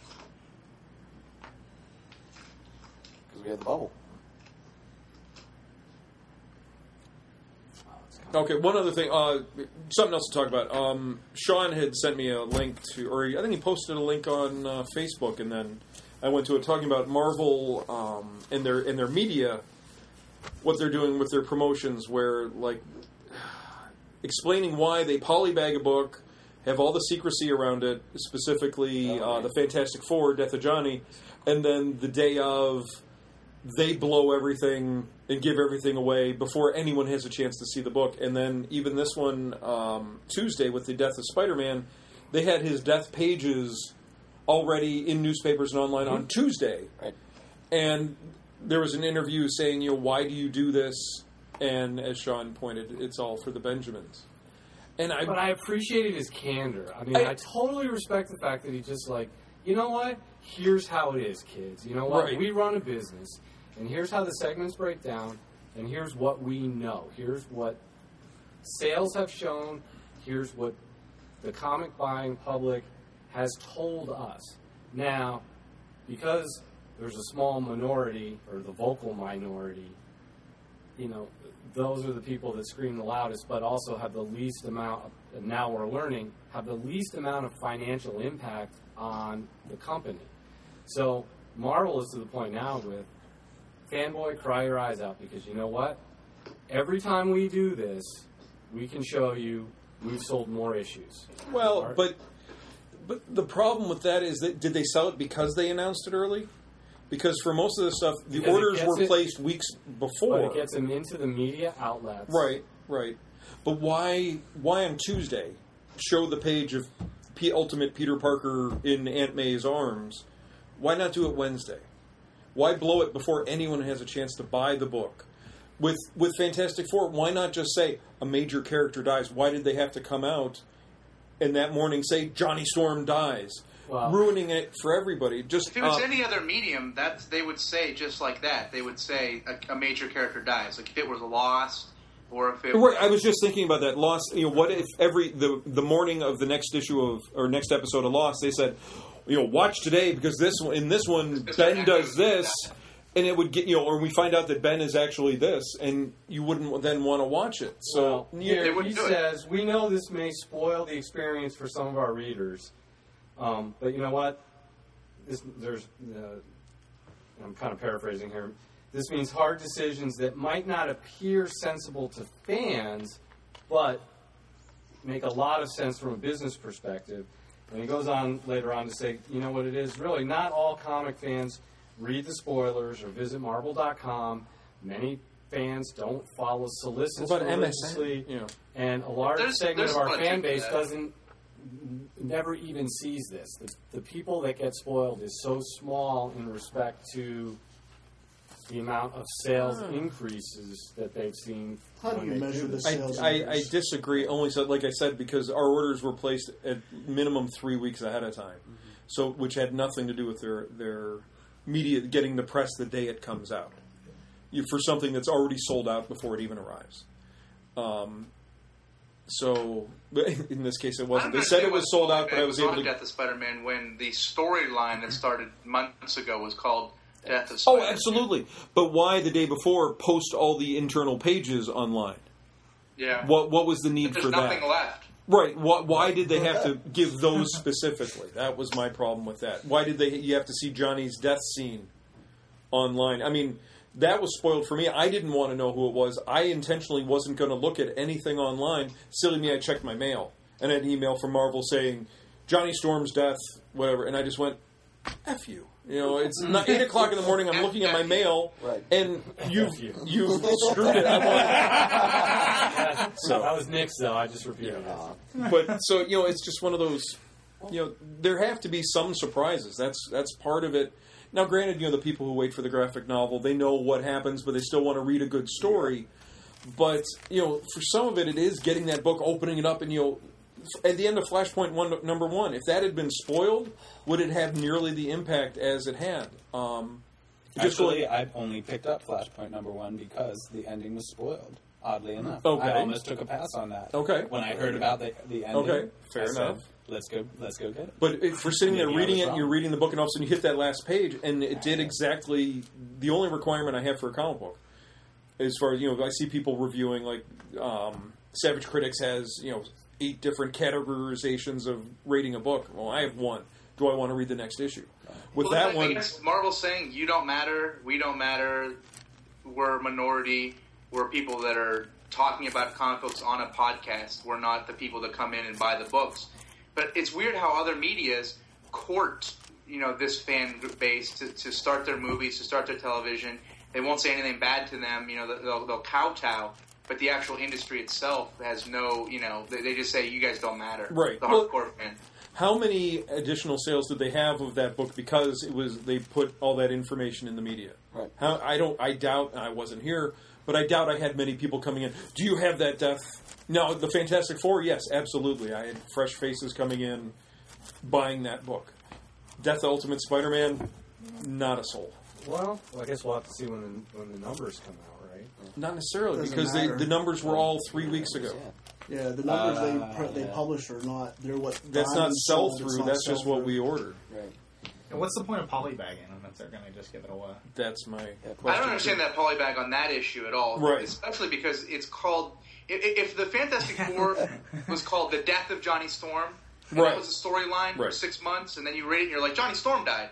Because we had the bubble.
Okay, one other thing, uh, something else to talk about. Um, Sean had sent me a link to, or I think he posted a link on uh, Facebook, and then I went to it talking about Marvel um, and their and their media, what they're doing with their promotions, where like explaining why they polybag a book, have all the secrecy around it, specifically
Oh,
uh, the Fantastic Four, Death of Johnny, and then the day of, they blow everything and give everything away before anyone has a chance to see the book. And then even this one, um, Tuesday, with the death of Spider-Man, they had his death pages already in newspapers and online on Tuesday.
Right.
And there was an interview saying, you know, why do you do this? And as Sean pointed, it's all for the Benjamins. And I,
But I appreciated his candor. I mean,
I-
I, totally respect the fact that he just like, you know what? Here's how it is, kids. You know what?
Right.
We run a business, and here's how the segments break down, and here's what we know. Here's what sales have shown. Here's what the comic buying public has told us. Now, because there's a small minority, or the vocal minority, you know, those are the people that scream the loudest, but also have the least amount, of, and now we're learning, have the least amount of financial impact on the company. So Marvel is to the point now with, fanboy, cry your eyes out, because you know what? Every time we do this, we can show you we've sold more issues.
well,
Art.
but but the problem with that is that did they sell it because they announced it early? Because for most of the stuff, the
Because it
orders
gets
were
it-
placed weeks before.
But it gets them into the media outlets.
Right, right. But why why on Tuesday show the page of P- Ultimate Peter Parker in Aunt May's arms? Why not do it Wednesday? Why blow it before anyone has a chance to buy the book? With with Fantastic Four, why not just say a major character dies? Why did they have to come out and that morning say Johnny Storm dies?
Wow.
Ruining it for everybody. Just
If it was
uh,
any other medium, that's they would say just like that. They would say a, a major character dies. Like if it was Lost, or if it
Right, I was just thinking about that. Lost. You know, what if every the the morning of the next issue of or next episode of Lost, they said, you know, watch today because this one in this one
This
Ben
one
does this,
that.
and it would get you know, or we find out that Ben is actually this, and you wouldn't then want to watch it. So
Well,
you know,
They
here
wouldn't
he
do it.
says, we know this may spoil the experience for some of our readers, um, but you know what? This, there's, uh, I'm kind of paraphrasing here. This means hard decisions that might not appear sensible to fans, but make a lot of sense from a business perspective. And he goes on later on to say, you know what it is? Really, not all comic fans read the spoilers or visit Marvel dot com. Many fans don't follow solicits
What about M S N?
religiously,
You know.
and a large
There's-
segment
there's
of our
a lot of
fan
truth to
base
that.
doesn't, never even sees this. The, the people that get spoiled is so small in respect to the amount of sales increases that they've seen.
How do
when
you
they
measure
this.
the
I,
sales?
I, I
numbers?
disagree. Only so, like I said, because our orders were placed at minimum three weeks ahead of time, so which had nothing to do with their their media getting the press the day it comes out. You, for something that's already sold out before it even arrives. Um, So in this case, it
I
wasn't.
don't
They said it
understand
was
why
sold
the
out, but I
Polybag
was able
on
to.
Death of Spider-Man when the storyline that started months ago was called Death of
Oh,
Spider-Man.
absolutely. But why the day before post all the internal pages online?
Yeah.
What What was the need
There's
for
nothing
that?
left.
Right. Why, why did they have to give those specifically? That was my problem with that. Why did they? You have to see Johnny's death scene online. I mean, that was spoiled for me. I didn't want to know who it was. I intentionally wasn't going to look at anything online. Silly me, I checked my mail. And I had an email from Marvel saying, Johnny Storm's death, whatever. And I just went, F you. You know, it's not eight o'clock in the morning. I'm looking at my mail,
Right.
and you've you've screwed it. I'm like,
So that was Nick's, though. I just repeated it.
but so you know, it's just one of those. You know, there have to be some surprises. That's that's part of it. Now, granted, you know, the people who wait for the graphic novel, they know what happens, but they still want to read a good story. But you know, for some of it, it is getting that book, opening it up, and you know. At the end of Flashpoint one, number one, if that had been spoiled, would it have nearly the impact as it had? Um, just
Actually,
going-
I only picked up Flashpoint number one because the ending was spoiled. Oddly enough,
Okay.
I almost took a pass on that.
Okay.
When I heard about the the ending,
Okay, fair
I said,
enough.
Let's go. Let's go get it.
But if we're sitting there
Maybe I
reading
was
it, and
wrong.
you're reading the book, and all of a sudden you hit that last page, and it did exactly the only requirement I have for a comic book. As far as, you know, I see people reviewing, like, um, Savage Critics has, you know, eight different categorizations of rating a book. Well, I have one. Do I want to read the next issue? With
Well,
that
I
one,
guess Marvel's saying, you don't matter, we don't matter, we're a minority, we're people that are talking about comic books on a podcast, we're not the people that come in and buy the books. But it's weird how other medias court, you know, this fan base to, to start their movies, to start their television. They won't say anything bad to them, you know, they'll, they'll kowtow. But the actual industry itself has no, you know, they, they just say, you guys don't matter.
Right.
The
Well,
hardcore fan.
how many additional sales did they have of that book because it was they put all that information in the media?
Right.
How, I don't. I doubt. I wasn't here, but I doubt I had many people coming in. Do you have that death? No, the Fantastic Four. Yes, absolutely. I had fresh faces coming in, buying that book. Death of Ultimate Spider-Man. Not a soul.
Well, I guess we'll have to see when the, when the numbers come out, right?
Not necessarily,
Doesn't
because they,
matter.
the numbers were all three weeks ago.
Yeah, the numbers
Uh,
they pr- they
yeah.
publish are not. They're what.
That's not
Diamond
sell
sold, it's
through.
not
That's just what
sell-through.
we ordered.
Right.
And what's the point of polybagging them if they're going to just give it away?
That's my
Yeah.
question.
I don't understand that polybag on that issue at all.
Right.
Especially because it's called... i- i- If the Fantastic Four was called The Death of Johnny Storm, and
Right.
that was a storyline for
Right.
six months, and then you read it and you're like, Johnny Storm died.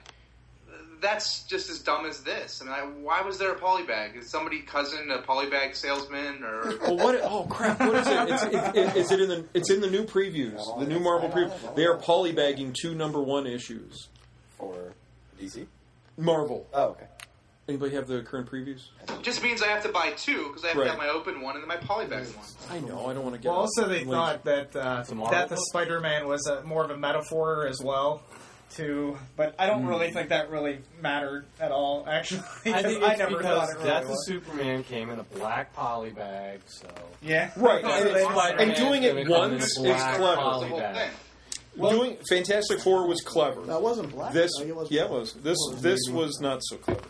That's just as dumb as this. I mean, I, why was there a polybag? Is somebody cousin a polybag salesman? Or
Well, what? Oh crap! What is it? It's, it, it, is it in the? It's in the new previews, the new Marvel previews. They are polybagging two number one issues.
For D C?
Marvel.
Oh, okay.
Anybody have the current previews?
it just means I have to buy two because I have
Right.
to have my open one and then my polybag one.
I know. I don't want to get.
Well, also they
lazy.
thought that uh,
Tomorrow?
Death of Spider-Man was a, more of a metaphor as well, too. But I don't really think that really mattered at all. Actually,
I think
I
it's
never
because
thought it really
Death of
was.
Superman came in a black poly bag, so...
Yeah,
Right,
That's
and
what they
it's-
thought.
and doing it
Spider-Man's gonna come in a
once is
black
clever.
That was
poly
the whole
bag.
thing.
Doing Fantastic Four was clever.
That wasn't black.
This,
I think it was
yeah, it
black.
was. This,
Well,
this
maybe.
was not so clever.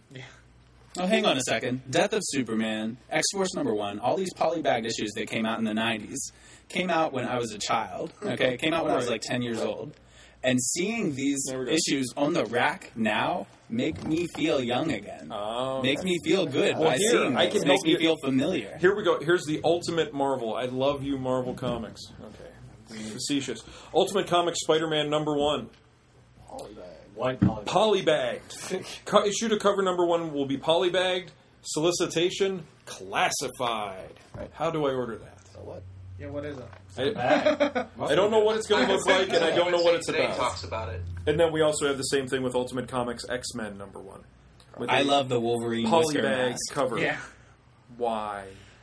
Oh, hang on a second. Death of Superman, X-Force number one, all these polybagged issues that came out in the nineties came out when I was a child, okay? Came out when I was like ten years old. And seeing these
There we go.
issues on the rack now make me feel young again.
Oh,
Makes me feel good
Well,
by
here,
seeing
I
this.
can
Makes
help
me
you-
feel familiar.
Here we go. Here's the ultimate Marvel. I love you, Marvel Comics. Okay. Facetious. Ultimate Comics Spider-Man number one.
White poly bag.
Polybagged. Co- issue to cover number one will be polybagged. Solicitation classified.
Right.
How do I order that?
So what?
Yeah, what is it?
I,
Bag.
I don't know what it's going to look like, and I don't know what it's
Today
about.
talks about it.
And then we also have the same thing with Ultimate Comics X-Men number one. With
I
a
love the Wolverine whisker
polybagged
mask.
cover.
Yeah.
Why?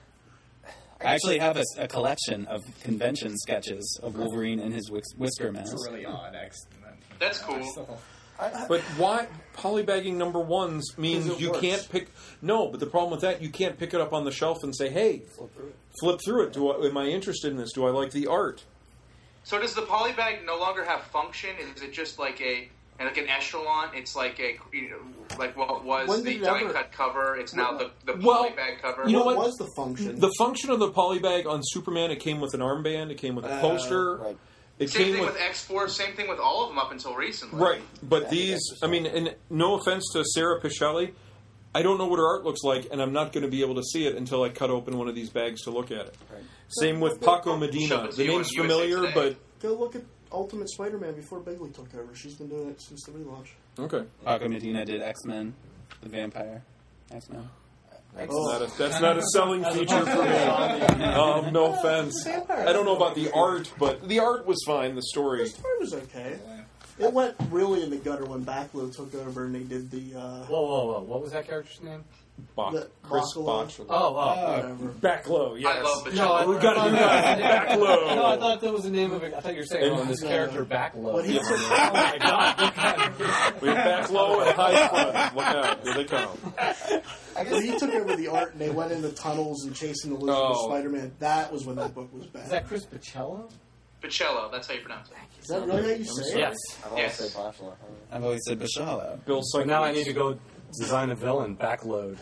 I actually have a, a collection of convention sketches of Wolverine and his whis- whisker mask.
It's really odd. X.
That's cool.
So-
But why polybagging number ones means
'Cause it
you
works.
can't pick. No, but the problem with that, you can't pick it up on the shelf and say, "Hey, flip through it. Do I, am I interested in this? Do I like the art?"
So does the polybag no longer have function? Is it just like a And like an echelon, it's like a you know, like what was
When
the
did it
die
ever-
cut cover. It's now the the
Well,
polybag cover.
you know
what,
what?
was the function?
The function of the polybag on Superman, it came with an armband, it came with a
Uh,
poster.
Right.
It
Same
came
thing
with,
with X Force. Same thing with all of them up until recently.
right, but
Yeah,
these,
that's
I mean, and no offense to Sarah Pichelli, I don't know what her art looks like, and I'm not going to be able to see it until I cut open one of these bags to look at it.
Right.
Same with Paco
Show
Medina.
it to
The
you
name's
on U S A
familiar,
Today.
but
Go look at Ultimate Spider-Man before Bigley took over. She's been doing it since the relaunch.
okay,
Paco Medina did X-Men, the vampire. X-Men.
that's
Oh.
not a that's not a selling feature for me. Um, no offense. I don't know about the art, but the art was fine. The story.
The story was okay. It went really in the gutter when Backlow took over and they did the. Uh,
Whoa, whoa, whoa! What was that character's name?
Bach,
The-
Chris
Bacala.
Bach.
Oh, oh.
whatever.
Backlow, yes.
I love the
No, I,
We got a new guy. Backlow.
No, I thought that was the name of it. I thought you were saying
And-
oh, this
No.
character Backlow.
What he
oh
took-
my god!
We have Backlow and High Front. Look out, here they come.
I
When
guess
he took over the art and they went into tunnels and chasing the lizard with
Oh.
Spider-Man, that was when that book was
Is
bad.
that Chris Pacello?
Pacello, that's how you pronounce it.
Is that really how you say it?
Yes.
I've always
Yes.
said Boschler.
I've always said Bashala.
Bill
But
Sienkiewicz.
now I need to go design a villain. Backload.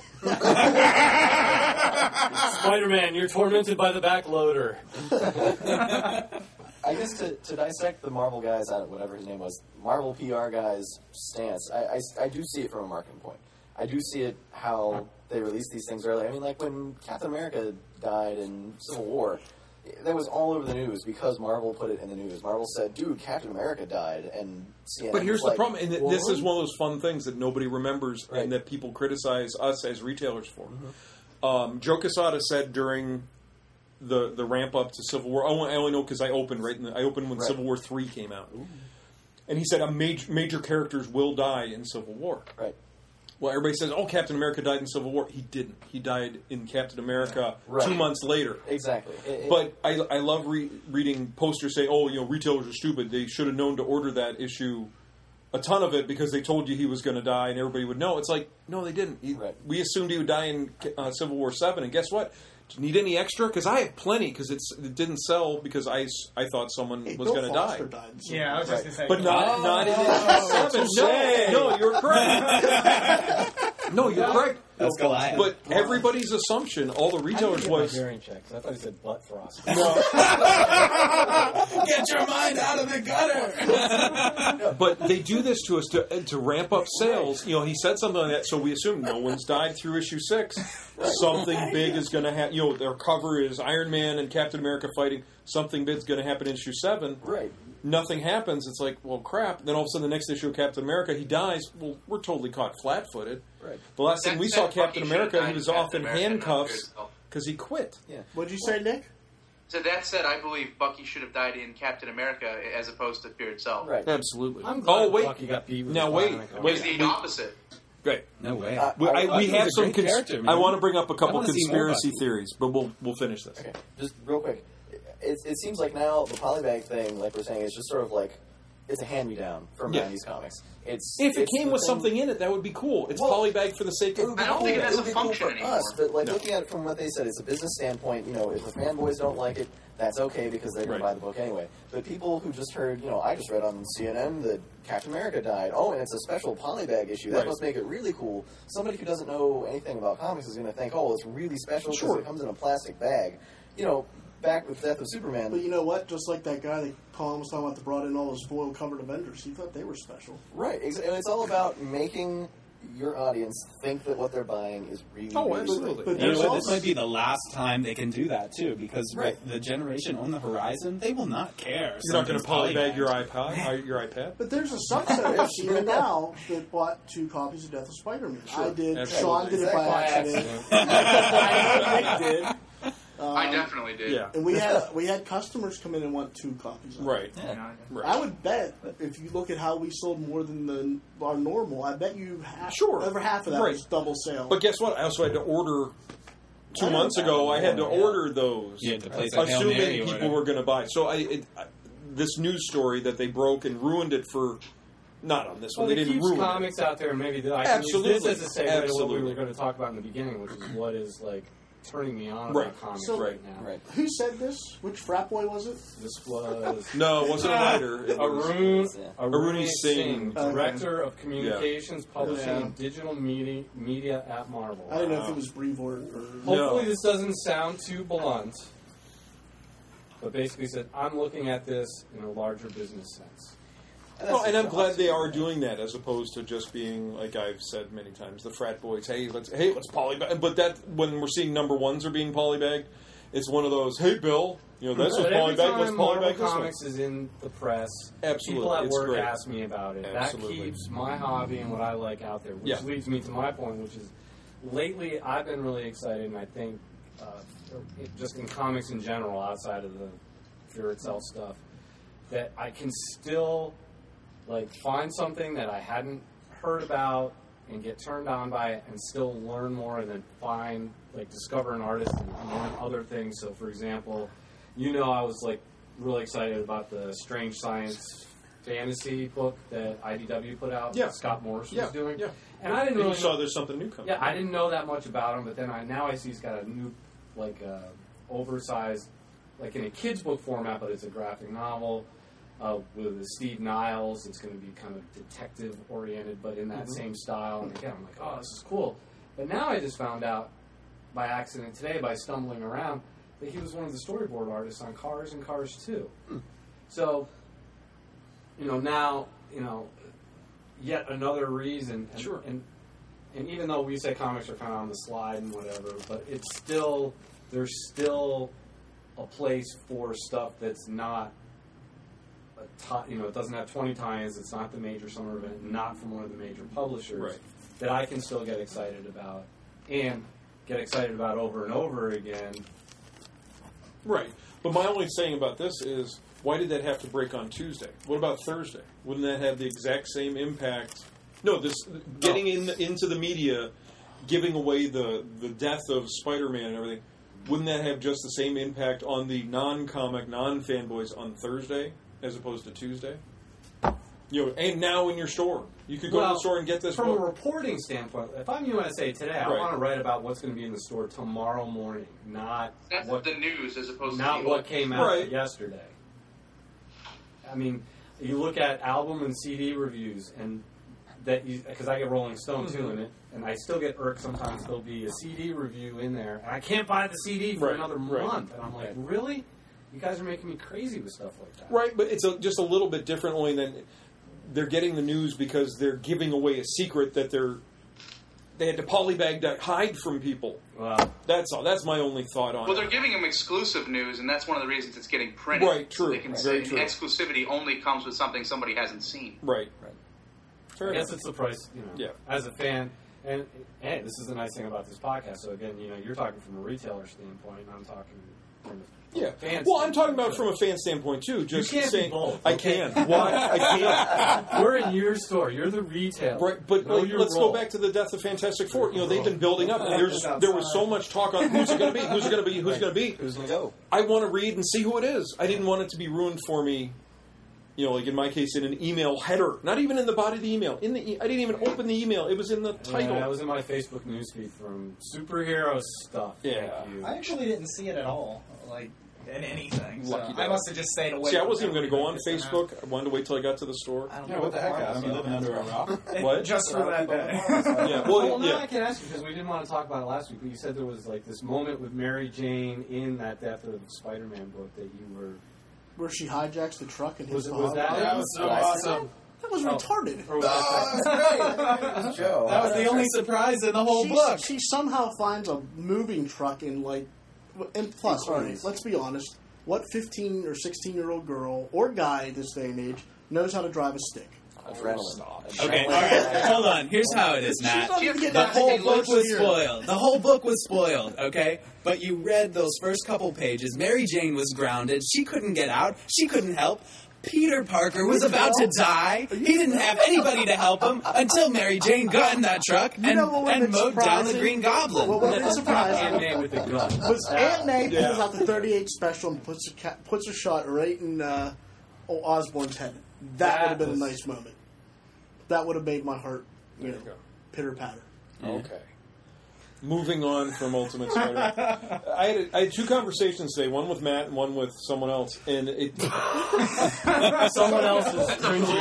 Spider-Man, you're tormented by the backloader.
I guess to, to dissect the Marvel guys, I don't, whatever his name was, Marvel P R guys' stance, I, I, I do see it from a marketing point. I do see it how they released these things early. I mean, like when Captain America died in Civil War, that was all over the news because Marvel put it in the news. Marvel said, dude, Captain America died, and C N N
But here's
was
the
like,
problem, and th- this
"What?"
is one of those fun things that nobody remembers
Right.
and that people criticize us as retailers for. Um, Joe Quesada said during the the ramp up to Civil War, I only, I only know because I opened right. In the, I opened when
Right.
Civil War three came out, and he said a major major characters will die in Civil War.
Right.
Well, everybody says, "Oh, Captain America died in Civil War." He didn't. He died in Captain America
Right.
two months later.
Exactly. It- it-
But I, I love re- reading posters say, "Oh, you know, retailers are stupid. They should have known to order that issue, a ton of it, because they told you he was going to die, and everybody would know." It's like, no, they didn't. He,
Right.
We assumed he would die in uh, Civil War seven, and guess what? Do you need any extra? Because I have plenty. Because it's it didn't sell because I, s- I thought someone
Hey,
was
Bill
going to die.
Foster died. so-
Yeah, I was just
Right.
gonna say.
But not not in issue seven. No, no, you're correct. no, you're correct.
That's Goliath.
But everybody's assumption, all the
I
retailers
didn't get my
was,
hearing checks. I thought he said butt frost.
Get your mind out of the gutter!
but they do this to us to to ramp up sales. You know, he said something like that, so we assume no one's died through issue six. Something big is going to happen. You know, their cover is Iron Man and Captain America fighting. Something big's going to happen in issue seven.
right.
Nothing happens. It's like, well, crap. Then all of a sudden, the next issue of Captain America, he dies. Well, we're totally caught flat-footed.
Right.
The last thing
That-
we
that
saw
Bucky
Captain
should have
America,
died
he was
in
off in
Captain America, not
handcuffs
himself.
because he quit.
Yeah.
What'd you say, Nick?
So that said, I believe Bucky should have died in Captain America as opposed to Fear itself.
Right.
Absolutely.
I'm glad
Oh, wait.
Bucky got beat with
Now,
a
wait.
bionic arm.
Wait.
It's the
we-
opposite.
Great.
No way.
Uh,
We, I,
I-
we
Bucky
have
was a
some.
great
Cons-
character, man.
I want to bring up a couple
I wanna see more
conspiracy
Bucky.
theories, but we'll we'll finish this.
Okay, just real quick. It, it seems like now the polybag thing, like we're saying, is just sort of like it's a hand-me-down from
Yeah.
nineties comics. It's
If it
it's
came
the
with
thing-
something in it, that would be cool. It's
Well,
polybag for the sake
It
of.
would be
I don't
cool.
think it has
it
a
would be
function
cool for
anymore.
us, but like
No.
looking at it from what they said, it's a business standpoint. You know, if the fanboys don't like it, that's okay because they're going
Right.
to buy the book anyway. But people who just heard, you know, I just read on C N N that Captain America died. Oh, and it's a special polybag issue. That
Right.
must make it really cool. Somebody who doesn't know anything about comics is going to think, oh, it's really special because
Sure.
it comes in a plastic bag. You know, back with Death of Superman.
But you know what? Just like that guy that Colin was talking about that brought in all those foil-covered Avengers, he thought they were special.
Right, ex- and it's all about making your audience think that what they're buying is really,
Oh,
really
absolutely.
good.
But
You know
there's
what?
also,
This might be the last time they can do that too, because
Right.
with the generation on the horizon, they will not care.
You're not going to
Something's
polybag your
polybagged.
iPod, uh, your iPad.
but there's a subset of us even now that bought two copies of Death of Spider-Man. I did.
Absolutely.
Sean did it by
Exactly.
accident. I know Nick did. Um,
I definitely did.
Yeah,
And we had we had customers come in and want two copies. Of it.
right,
Yeah.
right.
I would bet if you look at how we sold more than the our normal, I bet you half,
Sure.
over half of that
Right.
was double sale.
But guess what? I also had to order. Two
I know
months
that.
ago, I had to
Yeah.
order those,
You had to place a Hail Mary
assuming
order.
people were going to buy. So I, it, I, this news story that they broke and ruined it for, not on this
Well,
one. They
it
didn't
keeps
ruin it.
comics out there, and maybe the, I can use
Absolutely.
this as a segue to what we
Absolutely.
were going to talk about in the beginning, which is what is like turning me on
Right.
about comics
So-
right now.
Right.
Who said this? Which frat boy was it?
This was
No, it wasn't a writer. It was,
Arun,
Yeah.
Arun
Arun
Singh,
Singh.
Director of Communications, Publishing,
Yeah.
and Digital Media, media at Marvel.
I didn't know if
Wow.
it was Brevoort or.
No.
Hopefully this doesn't sound too blunt, but basically said, I'm looking at this in a larger business sense.
Well, and I'm glad they are doing that as opposed to just being, like I've said many times, the frat boys. Hey, let's hey let's polybag. But that when we're seeing number ones are being polybagged, it's one of those. Hey, Bill, you know this was
But every
polybagged. Let's
time Marvel
polybag this one.
Comics is in the press,
Absolutely.
people at
It's
work
great.
ask me about it.
Absolutely.
That keeps my hobby and what I like out there, which
Yeah.
leads me to my point, which is lately I've been really excited, and I think uh, it- just in comics in general, outside of the Fear Itself stuff, that I can still like find something that I hadn't heard about and get turned on by it and still learn more and then find like discover an artist and learn other things. So for example, you know I was like really excited about the Strange Science fantasy book that I D W put out
Yeah.
that Scott Morris was
Yeah,
doing.
yeah.
And I didn't
And
really
you saw
know,
there's something new coming.
yeah, I didn't know that much about him, but then I now I see he's got a new like uh, oversized like in a kid's book format, but it's a graphic novel. Uh, with Steve Niles, it's going to be kind of detective oriented, but in that
Mhm.
same style. And again, I'm like, oh, this is cool. But now I just found out by accident today, by stumbling around, that he was one of the storyboard artists on Cars and Cars two. So, you know, now, you know, yet another reason. And,
Sure.
And, and even though we say comics are kind of on the slide and whatever, but it's still, there's still a place for stuff that's not a tie, you know, it doesn't have twenty tie-ins, it's not the major summer event, not from one of the major publishers,
Right.
that I can still get excited about and get excited about over and over again.
Right. But my only saying about this is, why did that have to break on Tuesday? What about Thursday? Wouldn't that have the exact same impact? No, this getting in into the media, giving away the, the death of Spider-Man and everything, wouldn't that have just the same impact on the non-comic, non-fanboys on Thursday as opposed to Tuesday? You know, and now in your store. You could go to
Well,
the store and get this
From
book.
a reporting standpoint, if I'm U S A Today, I
Right.
want to write about what's going to be in the store tomorrow morning, not
That's
what
the news as opposed
not
to the
what came out
Right.
yesterday. I mean, you look at album and C D reviews, and that because I get Rolling Stone too
Mhm.
in it, and I still get irked sometimes. There'll be a C D review in there, and I can't buy the C D for
Right,
another
right.
month, and I'm like, really? You guys are making me crazy with stuff like that.
Right, but it's a, just a little bit different only than they're getting the news because they're giving away a secret that they're they had to polybag to hide from people.
Well,
That's all. That's my only thought on
Well,
it.
they're giving them exclusive news, and that's one of the reasons it's getting printed.
Right, true.
So they can
Right,
say
very true.
exclusivity only comes with something somebody hasn't seen.
Right.
Right.
Fair
I guess
enough.
it's the price, you know.
Yeah.
As a fan, and hey, this is the nice thing about this podcast. So again, you know, you're talking from a retailer standpoint, and I'm talking from a
Yeah.
fan
Well, I'm talking
standpoint.
about from a fan standpoint too. Just
can't be
saying,
both,
I
okay?
can. Why? I can't.
We're in your store. You're the retailer.
Right, but
Know
like,
your
let's
role.
go back to the death of Fantastic Four. You know, they've been building up. And there's there was so much talk on who's it going to be, who's it going to be, who's it going to be.
Who's gonna go?
I want to read and see who it is. I didn't want it to be ruined for me. You know, like in my case, in an email header, not even in the body of the email. In the, e- I didn't even open the email. It was in the title.
Yeah, that was in my Facebook newsfeed from superhero stuff.
Yeah.
Thank you.
I actually didn't see it at all, like in anything. So
Lucky
I
dog.
must have just stayed away.
See, I
from
wasn't even going to go on
everything just to
Facebook. I wanted to wait till I got to the store.
I don't
Yeah,
know
what the heck,
Marvel
Adam? You
stuff
living under a rock?
is.
What?
Just for that day.
Yeah,
Well,
well,
now
yeah.
I can ask you because we didn't want to talk about it last week, but you said there was like this moment with Mary Jane in that Death of Spider-Man book that you were.
Where she hijacks the truck and
Was
hits
it
the
was that?
hog.
That was so awesome.
That was
Oh.
retarded.
Or was that
Joe.
That was the only surprise in the whole
she,
book.
she somehow finds a moving truck in like, and plus, all right, let's be honest. What fifteen or sixteen year old girl or guy this day and age knows how to drive a stick?
Adrenaline.
Okay, all right. Hold on. Here's how it is,
She's
Matt.
not even getting
The
out to
whole
get
book
loose
was
here.
spoiled. The whole book was spoiled, okay? But you read those first couple pages. Mary Jane was grounded. She couldn't get out. She couldn't help. Peter Parker was about to die. He didn't have anybody to help him until Mary Jane got in that truck
You
and,
know what would've
and
been
mowed down the
surprising?
Green Goblin.
What would have been
Aunt
surprising
May with the gun?
was Aunt May
Yeah.
pulls out the thirty-eight special and puts a, ca- puts a shot right in uh, oh, Osborn's head. That,
That
would have been
was-
a nice moment. That would have made my heart, you
There
know,
you go.
pitter patter.
Okay. moving on from Ultimate Spider-Man. I had, a, I had two conversations today, one with Matt and one with someone else, and it...
Someone else is cringy.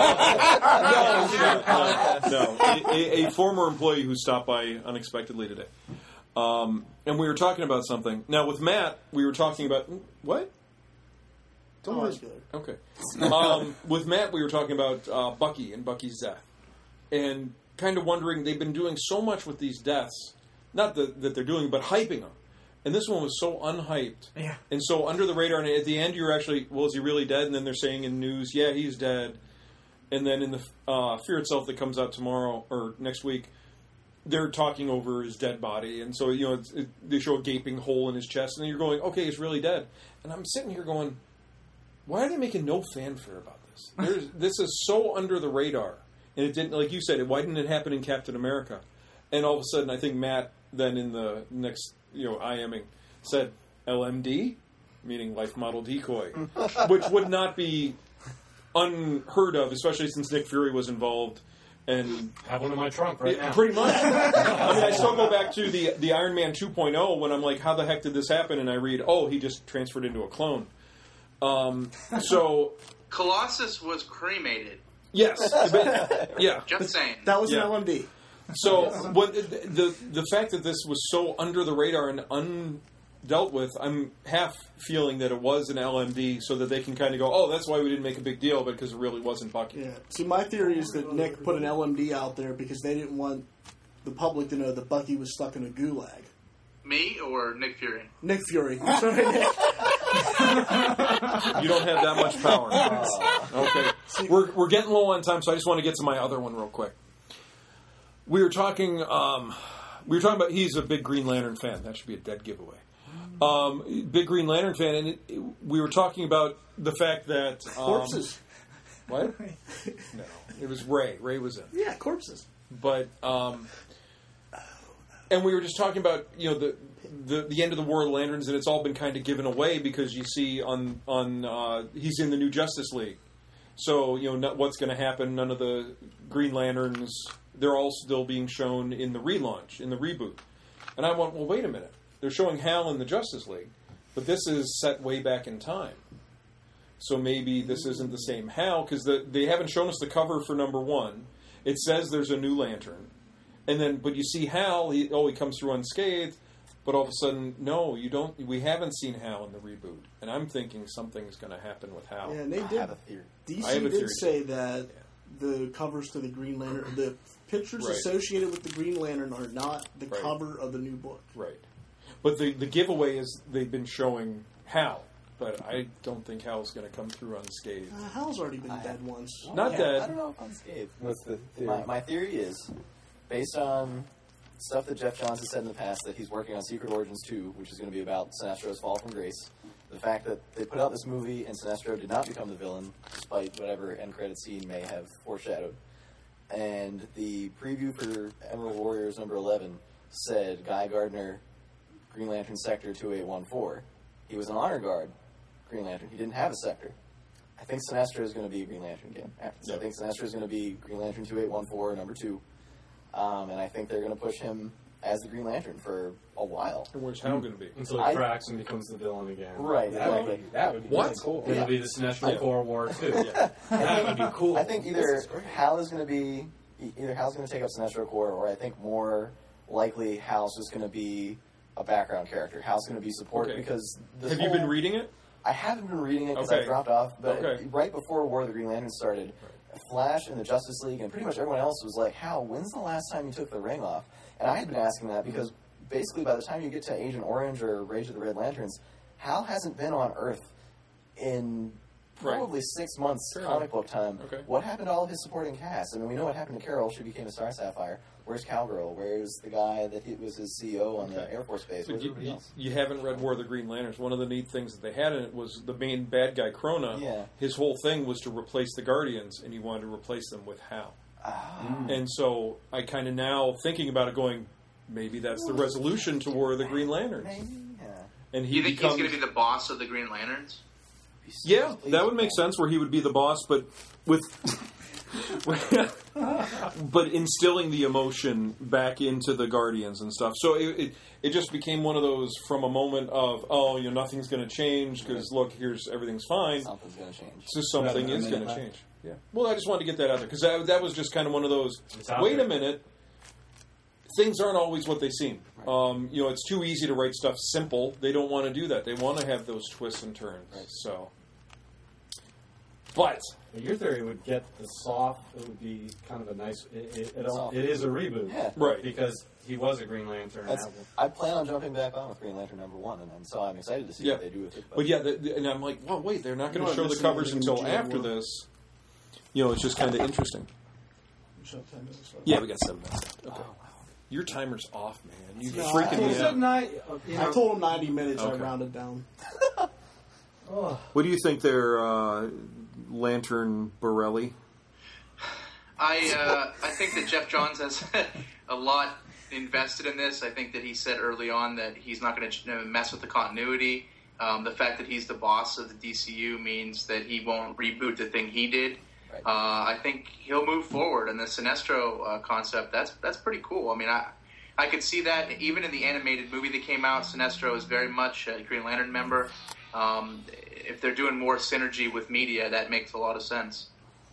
no, no, a, a former employee who stopped by unexpectedly today. Um, and we were talking about something. Now, with Matt, we were talking about... What?
Don't
Oh,
worry, good.
Okay. Um, with Matt, we were talking about uh, Bucky and Bucky's death. And kind of wondering, they've been doing so much with these deaths, not that, that they're doing, but hyping them. And this one was so unhyped.
Yeah.
And so under the radar, and at the end you're actually, well, is he really dead? And then they're saying in news, yeah, he's dead. And then in the uh, Fear Itself that comes out tomorrow, or next week, they're talking over his dead body. And so, you know, it's, it, they show a gaping hole in his chest, and then you're going, okay, he's really dead. And I'm sitting here going, why are they making no fanfare about this? There's, this is so under the radar. And it didn't, like you said, why didn't it happen in Captain America? And all of a sudden, I think Matt, then in the next, you know, IMing, said L M D, meaning life model decoy, which would not be unheard of, especially since Nick Fury was involved. And
have one in my trunk right
yeah,
now.
Pretty much. I mean, I still go back to the the Iron Man two point oh when I'm like, how the heck did this happen? And I read, oh, he just transferred into a clone. Um, so
Colossus was cremated.
Yes, but, yeah.
Just saying.
That was
Yeah.
an L M D.
So what the, the the fact that this was so under the radar and undealt with, I'm half feeling that it was an L M D, so that they can kind of go, oh, that's why we didn't make a big deal, but because it really wasn't Bucky.
Yeah. See, my theory is that Nick put an L M D out there because they didn't want the public to know that Bucky was stuck in a gulag.
Me or Nick Fury?
Nick Fury. Sorry, Nick.
You don't have that much power. Okay, we're we're getting low on time, so I just want to get to my other one real quick. We were talking. Um, we were talking about. He's a big Green Lantern fan. That should be a dead giveaway. Um, big Green Lantern fan, and it, it, we were talking about the fact that um,
Corpses.
What? No, it was Ray. Ray was in.
Yeah, corpses.
But um, and we were just talking about, you know, the. The, the end of the War of the Lanterns, and it's all been kind of given away because you see on on uh, he's in the new Justice League, so you know not, what's going to happen. None of the Green Lanterns, they're all still being shown in the relaunch, in the reboot. And I went, well, wait a minute, they're showing Hal in the Justice League, but this is set way back in time, so maybe this isn't the same Hal because the, they haven't shown us the cover for number one. It says there's a new Lantern, and then but you see Hal, he, oh he comes through unscathed. But all of a sudden, no, you don't. We haven't seen Hal in the reboot, and I'm thinking something's going to happen with Hal.
Yeah, and they
I
did.
have a theory.
D
I have
C
a theory,
did say that the covers to the Green Lantern, the pictures
Right.
associated with the Green Lantern, are not the
Right.
cover of the new book.
Right. But the the giveaway is they've been showing Hal, but I don't think Hal's going to come through unscathed.
Uh, Hal's already been dead once.
Not
Yeah,
dead.
I don't know if unscathed.
What's the theory?
My, my theory is, based on stuff that Jeff Johns has said in the past, that he's working on Secret Origins two, which is going to be about Sinestro's fall from grace. The fact that they put out this movie and Sinestro did not become the villain, despite whatever end credit scene may have foreshadowed. And the preview for Emerald Warriors number eleven said Guy Gardner, Green Lantern Sector two eight one four. He was an honor guard Green Lantern. He didn't have a sector. I think Sinestro is going to be Green Lantern again. After this.
Yep.
I think Sinestro is going to be Green Lantern two eight one four, number two. Um, and I think they're going to push him as the Green Lantern for a while.
And where's Hal going to be?
Until
I-
he cracks and becomes the villain again.
Right,
That would
exactly.
be, that would be
What?
really cool.
Yeah.
It'll be the Sinestro
Yeah.
Corps War too. Yeah. That would be cool.
I think either Hal is going to be e- either Hal's going to take up Sinestro Corps, or I think more likely Hal's just going to be a background character. Hal's going to be support
Okay.
because this
Have you been
whole-
reading it?
I haven't been reading it because
Okay.
I dropped off, but
Okay.
right before War of the Green Lantern started, Flash and the Justice League and pretty much everyone else was like, Hal, when's the last time you took the ring off? And I had been asking that because basically by the time you get to Agent Orange or Rage of the Red Lanterns, Hal hasn't been on Earth in probably six months
Fair
comic
enough.
book time.
Okay.
What happened to all of his supporting cast? I mean, we know what happened to Carol. She became a Star Sapphire. Where's Cowgirl? Where's the guy that he was his C E O on the
Okay.
Air Force Base?
But
Where's
you,
everybody
you,
else?
you haven't read War of the Green Lanterns. One of the neat things that they had in it was the main bad guy, Krona.
Yeah.
His whole thing was to replace the Guardians, and he wanted to replace them with Hal.
Ah.
And so I kind of now, thinking about it, going, maybe that's the resolution to War of the Green Lanterns.
Maybe, yeah.
And
Do
he
you think
becomes,
he's going to be the boss of the Green Lanterns?
yeah, that would make sense where he would be the boss, but with but instilling the emotion back into the Guardians and stuff. So it, it it just became one of those from a moment of, oh, you know, nothing's going to change because look, here's everything's fine.
Something's going to change.
So something
Rather
is
than
going to
that.
change. Yeah. Well, I just wanted to get that out there because that, that was just kind of one of those.
It's out
Wait
there.
a minute. Things aren't always what they seem. Um, you know, it's too easy to write stuff simple. They don't want to do that. They want to have those twists and turns.
Right.
So, but
Your theory would get the soft. It would be kind of a nice. It, it, it, all,
Soft.
it is a reboot,
Yeah.
Right.
Because he was a Green Lantern.
That's,
and that
I plan on jumping back on with Green Lantern number one, and, and so I'm excited to see
Yeah.
what they do with it.
but yeah, the, the- and I'm like, well, wait, they're not going to
You know
show
what,
the
this
covers
is
until
gonna be
after
G M
this. You know, it's just kind of interesting.
Shut ten minutes.
Yeah, we got seven minutes. Okay. Your timer's off, man. You
No, I
freaking
told
me
you
out.
night. You know,
I told him ninety minutes.
Okay.
I rounded down.
oh,
What do you think there, uh, Lantern Borelli?
I uh, I think that Jeff Johns has a lot invested in this. I think that he said early on that he's not going to mess with the continuity. Um, the fact that he's the boss of the D C U means that he won't reboot the thing he did.
Right.
Uh, I think he'll move forward, and the Sinestro uh, concept, that's that's pretty cool. I mean, I I could see that even in the animated movie that came out, Sinestro is very much a Green Lantern member. Um, if they're doing more synergy with media, that makes a lot of sense.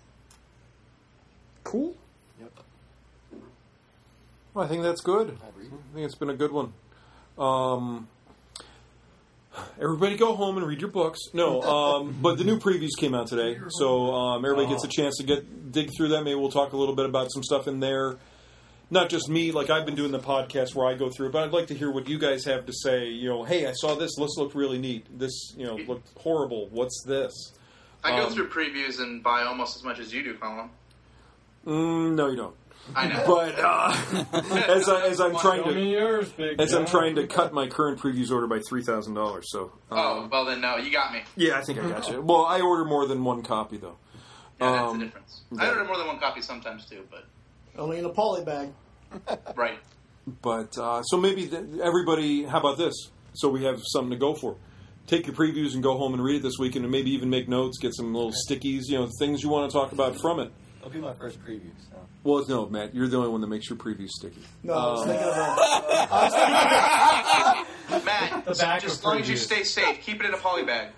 Cool.
Yep.
Well, I think that's good.
I'd read it.
I think it's been a good one. Um, everybody go home and read your books. No, um, but the new previews came out today, so um, everybody gets a chance to get dig through them. Maybe we'll talk a little bit about some stuff in there. Not just me, like I've been doing the podcast where I go through it, but I'd like to hear what you guys have to say. You know, hey, I saw this. This looked really neat. This, you know, looked horrible. What's this?
I go
Um,
through previews and buy almost as much as you do, Colin.
Mm, no, you don't.
I know.
But uh, as I as I'm trying
show
to
me yours, big
as I'm
guy.
trying to cut my current previews order by three thousand dollars. So um,
Oh, well then, no, you got me.
yeah, I think I got you. Well, I order more than one copy though.
Yeah, that's
Um,
the difference.
yeah.
I order more than one copy sometimes too, but
Only in a poly bag.
right.
But uh, so maybe th- everybody, how about this? So we have something to go for. Take your previews and go home and read it this weekend, and maybe even make notes, get some little stickies, you know, things you want to talk about from it.
It'll be my first preview. So.
Well, no, Matt, you're the only one that makes your previews sticky.
No, I was
Um,
thinking about. I was thinking
Matt,
The back
just
of
as long as you
previews.
stay safe, keep it in a poly bag.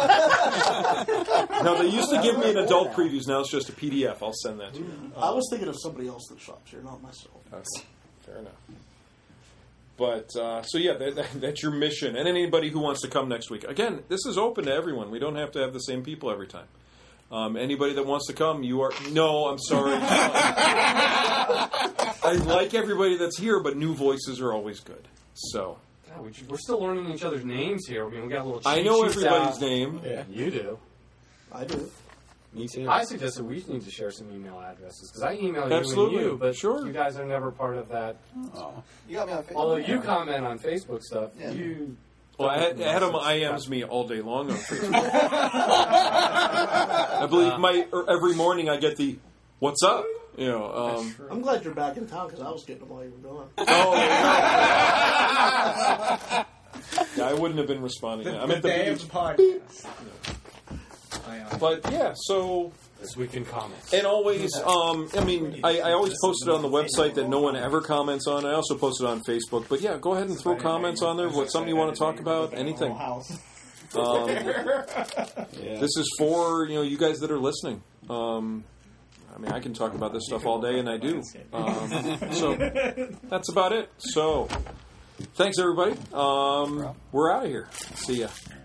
Now they used to give me an adult previews. Now it's just a P D F. I'll send that to you.
I was thinking of somebody else that shops here, not myself.
Okay, fair enough. But uh, so yeah, that, that, that's your mission. And anybody who wants to come next week, again, this is open to everyone. We don't have to have the same people every time. Um, anybody that wants to come, you are. No, I'm sorry. I like everybody that's here, but new voices are always good. So
God, we- we're still learning each other's names here. I mean, we got a little.
I
cheat
know
sheets
everybody's
out.
name.
Yeah, you do.
I do.
Me too.
I suggested we need to share some email addresses because I email
Absolutely.
you and you, but
Sure.
you guys are never part of that.
Oh. You got me on Facebook.
Although you comment on Facebook stuff,
Yeah.
you.
Well, Ad- Adam I Ms me all day long on Facebook. I believe my or every morning I get the "What's up?" You know. Um,
I'm glad you're back in town because I was getting them while you were gone.
oh, yeah, I wouldn't have been responding.
The,
I'm
the
at the
day of
beach.
the podcast. I, uh,
But yeah, so
This week in comics.
and always, um, I mean, I, I always post it on the website that no one ever comments on. I also post it on Facebook. But yeah, go ahead and throw comments on there. What something you want to talk about? Anything.
house.
Um,
Yeah.
This is for you know you guys that are listening. Um, I mean, I can talk about this stuff all day, and I do. Um, so that's about it. So thanks everybody. Um, we're out of here. See ya.